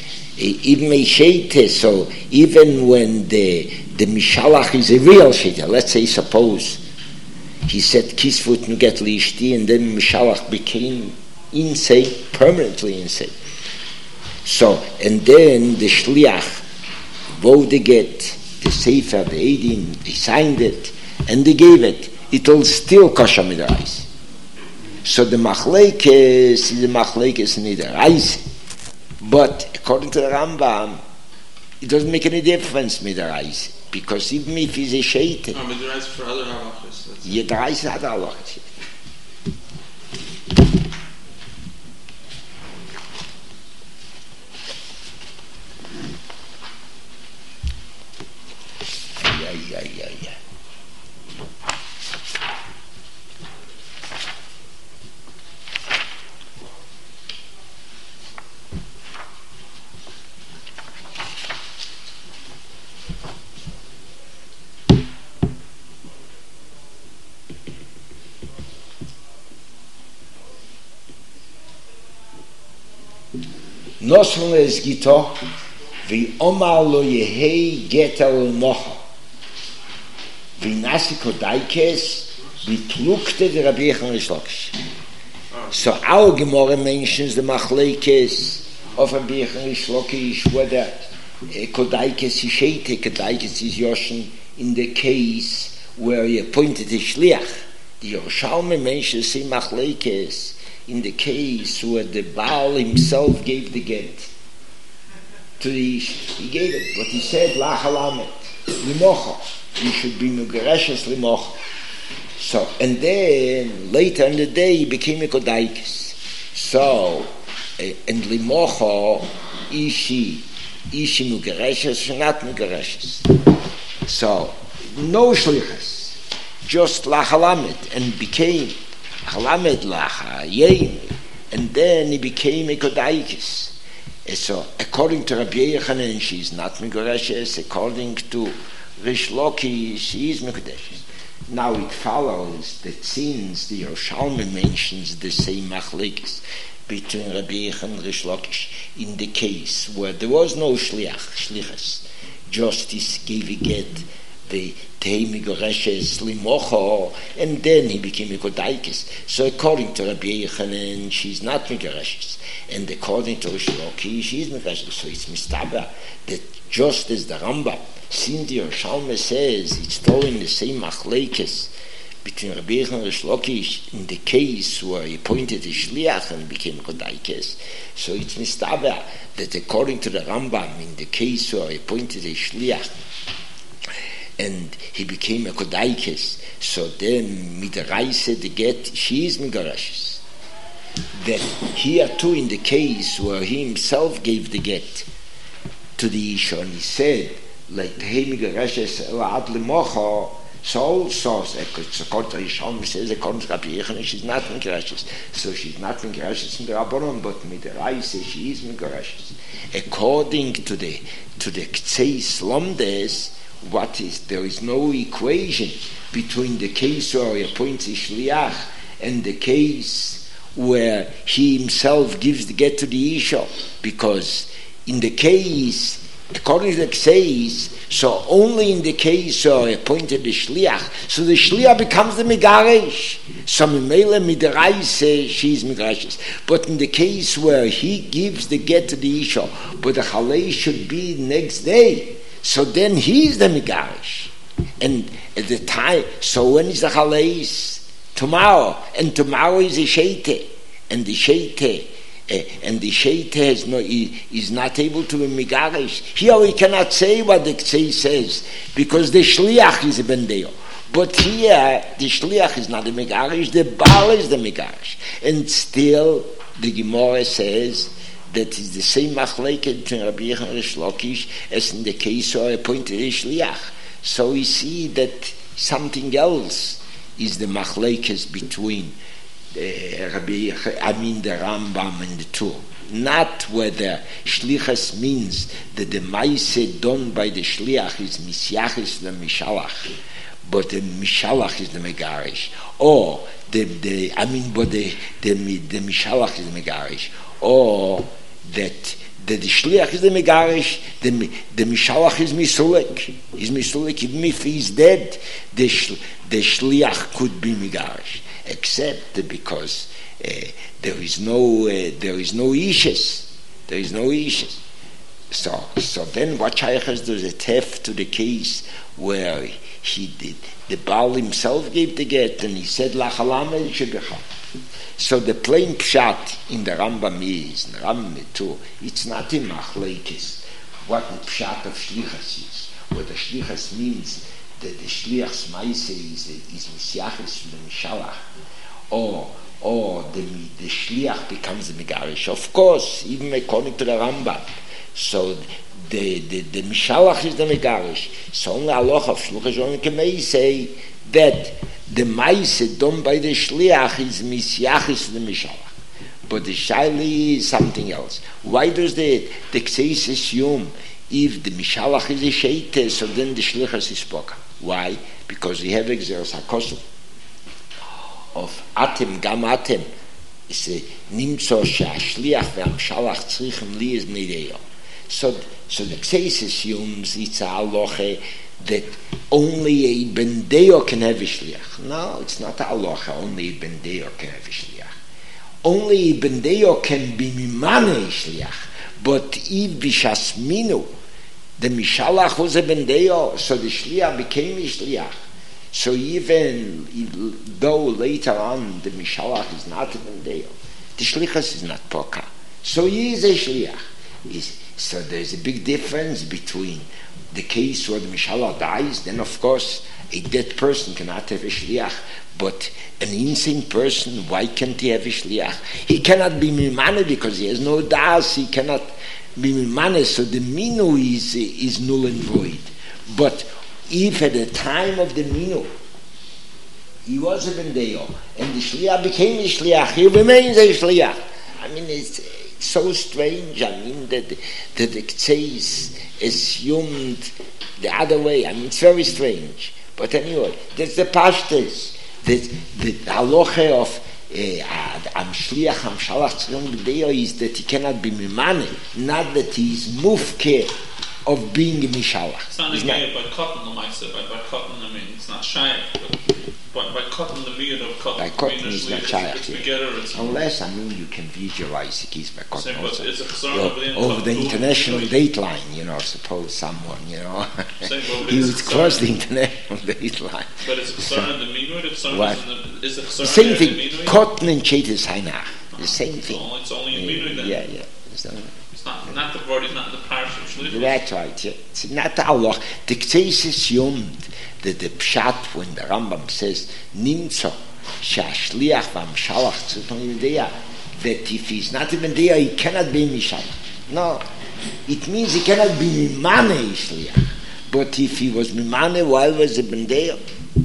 so even when the Mishalach is a real shete, let's say, suppose, he said Kisvut Nuget Lishti, and then Mishalach became insane, permanently insane. So, and then the Shliach, wrote the get, the Sefer, the Eidim, they signed it, and they gave it. It will still kosher mit der Reis. So the machlekes in the Reis, but according to the Rambam, it doesn't make any difference mit der Reis, because even if it's a sheite. No, but the Reis for other halachas. Yeah, the Reis had halachas. Yeah. Nosson es gito, vi omar lo yehei geta lo mocha, vi nasi kodaikes, vi plukte de Rabbi Yechon Rish Lakish. So our Gemara mentions the machlekes of Rabbi Yechon Rish Lakish, whether kodaikes is sheite, kodaikes is yoshin, in the case where he appointed a shliach. The Yerushalmi mentions the machlekes in the case where the Baal himself gave the get to the Ish. He gave it, but he said, Lachalamet, Limocha, you should be Mugareshes Limocha. So, and then, later in the day, he became a Kodaikis. So, and Limocha, Ishi Mugareshes, not Mugareshes. So, no Shlichas, just Lachalamet, and became Halamed Lacha, Yein, and then he became a Kodaikis. So, according to Rabbi Yechanan, she is not Megoreshes. According to Rish Lakish, she is Megoreshes. Now it follows that since the Yerushalmi mentions the same machlekes between Rabbi Yechanan and Rish Lakish in the case where there was no shlichus, justice gave a get, the Tehei Megoreshes Limocha, and then he became a Kodaikis. So according to Rabbi Yechanan, she's not Megoreshes, and according to Rish Lakish, she is Megoreshes. So it's Mistaba that just as the Rambam, since the Yerushalmi says it's following the same machlekes between Rabbi Yechanan and Rish Lakish in the case where he appointed a Shliach and became Kodaikis, so it's Mistaba that according to the Rambam in the case where he appointed a Shliach and he became a Kodaikis, so then mit der Reise the get, she is Megoreshes. That here too in the case where he himself gave the get to the Isha and he said, like Tehei Megoreshes La'ad Limocha, So says a contrabation, she's not Migrashis. So she's not Migrashis in the Rabbanon, but Midrash she is Migrashis. According to the Ktseis Lomdes, there is no equation between the case where he appoints a Shliach and the case where he himself gives the get to the Isha, because in the case, according to the Ktseis, so only in the case where he appointed the Shliach, so the Shliach becomes the Megarish. So Mimele Midrash says she's Megarishis. But in the case where he gives the get to the Isha, but the Chalei should be next day, so then he's the Megarish. And at the time, so when is the Chalei? Tomorrow. And tomorrow is the Sheite. And the Sheite is not able to be Megarish. Here we cannot say what the Ktseis says, because the Shliach is a Bendeo. But here, the Shliach is not a Megarish, the Baal is the Megarish. And still, the Gemara says that it's the same Machleket between Rabbi Yechon and Rish Lakish as in the case where I appointed a Shliach. So we see that something else is the Machleket between the Rambam and the two. Not whether Shlichus means that the Maise done by the Shliach is Misyachis the Mishalach, but the Mishalach is the Megarish, or the Mishalach is the Megarish, or that the Shliach is the Megarish, the Mishalach is Misulek. Is Misulek, even if he's dead, the Shliach could be Megarish, except because there is no ishes. There is no ishes. So then what Shaykhas does a tef to the case where he did. The Baal himself gave the get and he said Lachalama it should be chal. So the plain pshat in the Rambam is, in the Rambam too, it's not in Machlekes what the pshat of Shlichus is. What the Shlichus means that the Shliach's Maise is Misyachis to the Mishalach, or the Shliach becomes the Megarish. Of course, even according to the Rambam. So the Mishalach is the Megarish. So only Allah of Shluchas can say that the Maise done by the Shliach is Misyachis to the Mishalach. But the Shaili is something else. Why does the Ktseis assume if the Mishalach is a Sheite, so then the Shlichus is spoken? Why? Because we have Exeros HaKosov of Atem, Gam Atem. It's a Nimtzo Shliach ve'Amshalach tzrichem li is Neideo. So the Ktseis assumes it's a halacha that only a Bendeo can have a Shliach. No, it's not a halacha. Only a Bendeo can have a Shliach. Only a Bendeo can be Mimane a Shliach. But if Bishasminu, the Mishalach was a Bendeo, so the Shliach became a Shliach. So even though later on the Mishalach is not a Bendeo, the Shlichus is not Poka. So he is a Shliach. So there's a big difference between the case where the Mishalach dies, then of course a dead person cannot have a Shliach, but an insane person, why can't he have a Shliach? He cannot be Mimane because he has no das, he cannot be Mimane, so the Minu is null and void. But if at the time of the Minu he was a Bendeo and the Shliach became a Shliach, he remains a Shliach. I mean, it's so strange. I mean that the Ktseis assumed the other way. I mean, it's very strange. But anyway, that's the Pashtes. The halacha of Am Shliach Am Shalach Tzrion B'Deo is that he cannot be Mimane, not that he is mufke of being a Mishalach. It's not negated by cotton, the Maisa. By cotton, I mean, it's not shy. By cotton, the meat of cotton. By cotton is not shy. Unless, I mean, you can visualize the case by cotton also. Over the international date line, suppose someone, he would cross the international date line. But it's a concern in the minut, is the concern same thing, cotton and chet is hainach. The same thing. It's only in minut then? Yeah. It's not the word, it's not the parish of Shlichus. That's right, yeah. It's not the Allah. The Ktseis assumed that the Pshat, when the Rambam says, Nimtzo, Shashliach v'Amshalach tzrichim B'Deo, that if he's not even there, he cannot be Mishalach. No, it means he cannot be Mimane Shliach. But if he was Mimane while was a B'Deo,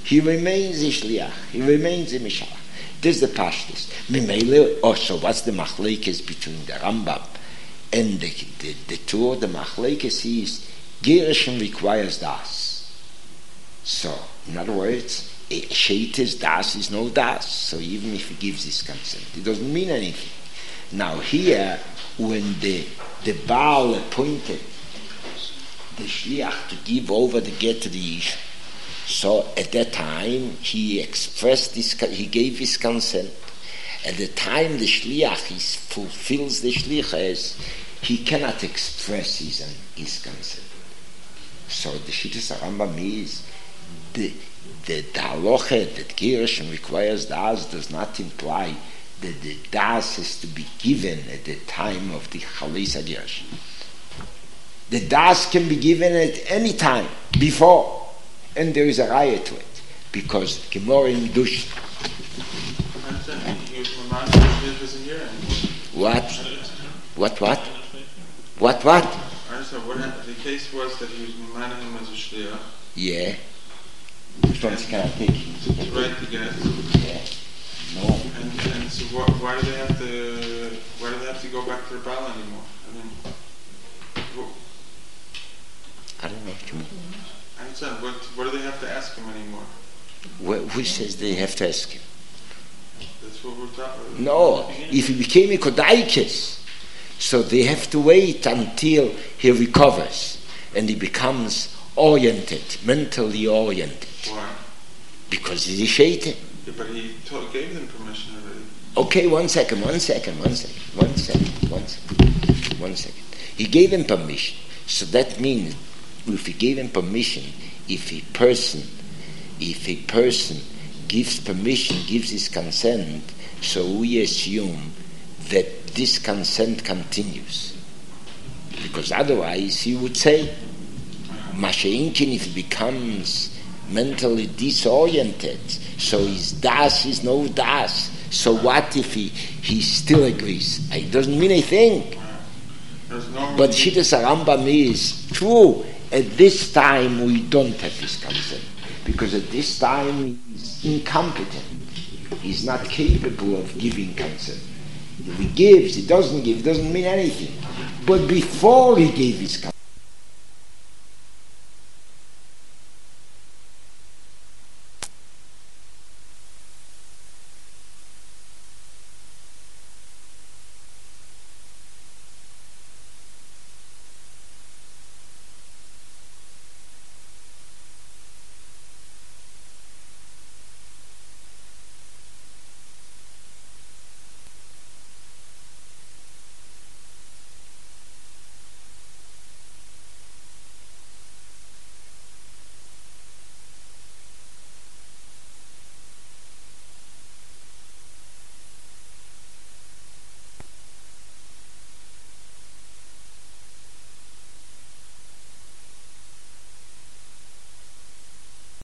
he remains a shliach, he remains a mishalach. This is the pashtus. Mimele also, what's the machlekes between the Rambam and the Torah? The machlekes is Gershon requires das. So, in other words, a sheites das is no das. So even if he gives his consent, it doesn't mean anything. Now here, when the Baal appointed the shliach to give over the get to the ish, so at that time he expressed this, he gave his consent. At the time the shliach fulfills the shlichus, he cannot express his consent. So the Shittas Rambam is the halacha that Gershon requires das does not imply that the das has to be given at the time of the Chalisa Gershon. The das can be given at any time before, and there is a raya to it, because Gemara in Dush. What? I understand what happened. The case was that he was mimaning him as a shliach. Yeah. Which ones can I take? Right to get. Yeah. No. And so why do they have to go back to the Baal anymore? I don't know what you mean. I understand. What do they have to ask him anymore? Who says they have to ask him? That's what we're talking about. No. If he became a Kodaikis, so they have to wait until he recovers and he becomes oriented, mentally oriented. Why? Because he's a shaitan. Yeah, but he gave them permission already. Okay, one second. He gave him permission. So that means if he gave him permission, if a person gives permission, gives his consent, so we assume that this consent continues. Because otherwise he would say, Masha'inkin, if he becomes mentally disoriented, so his das is no das. So what if he still agrees? It doesn't mean a thing. But Shittas Rambam is true. At this time we don't have this consent, because at this time he's incompetent. He's not capable of giving consent. If he gives, he doesn't give, it doesn't mean anything. But before he gave his consent,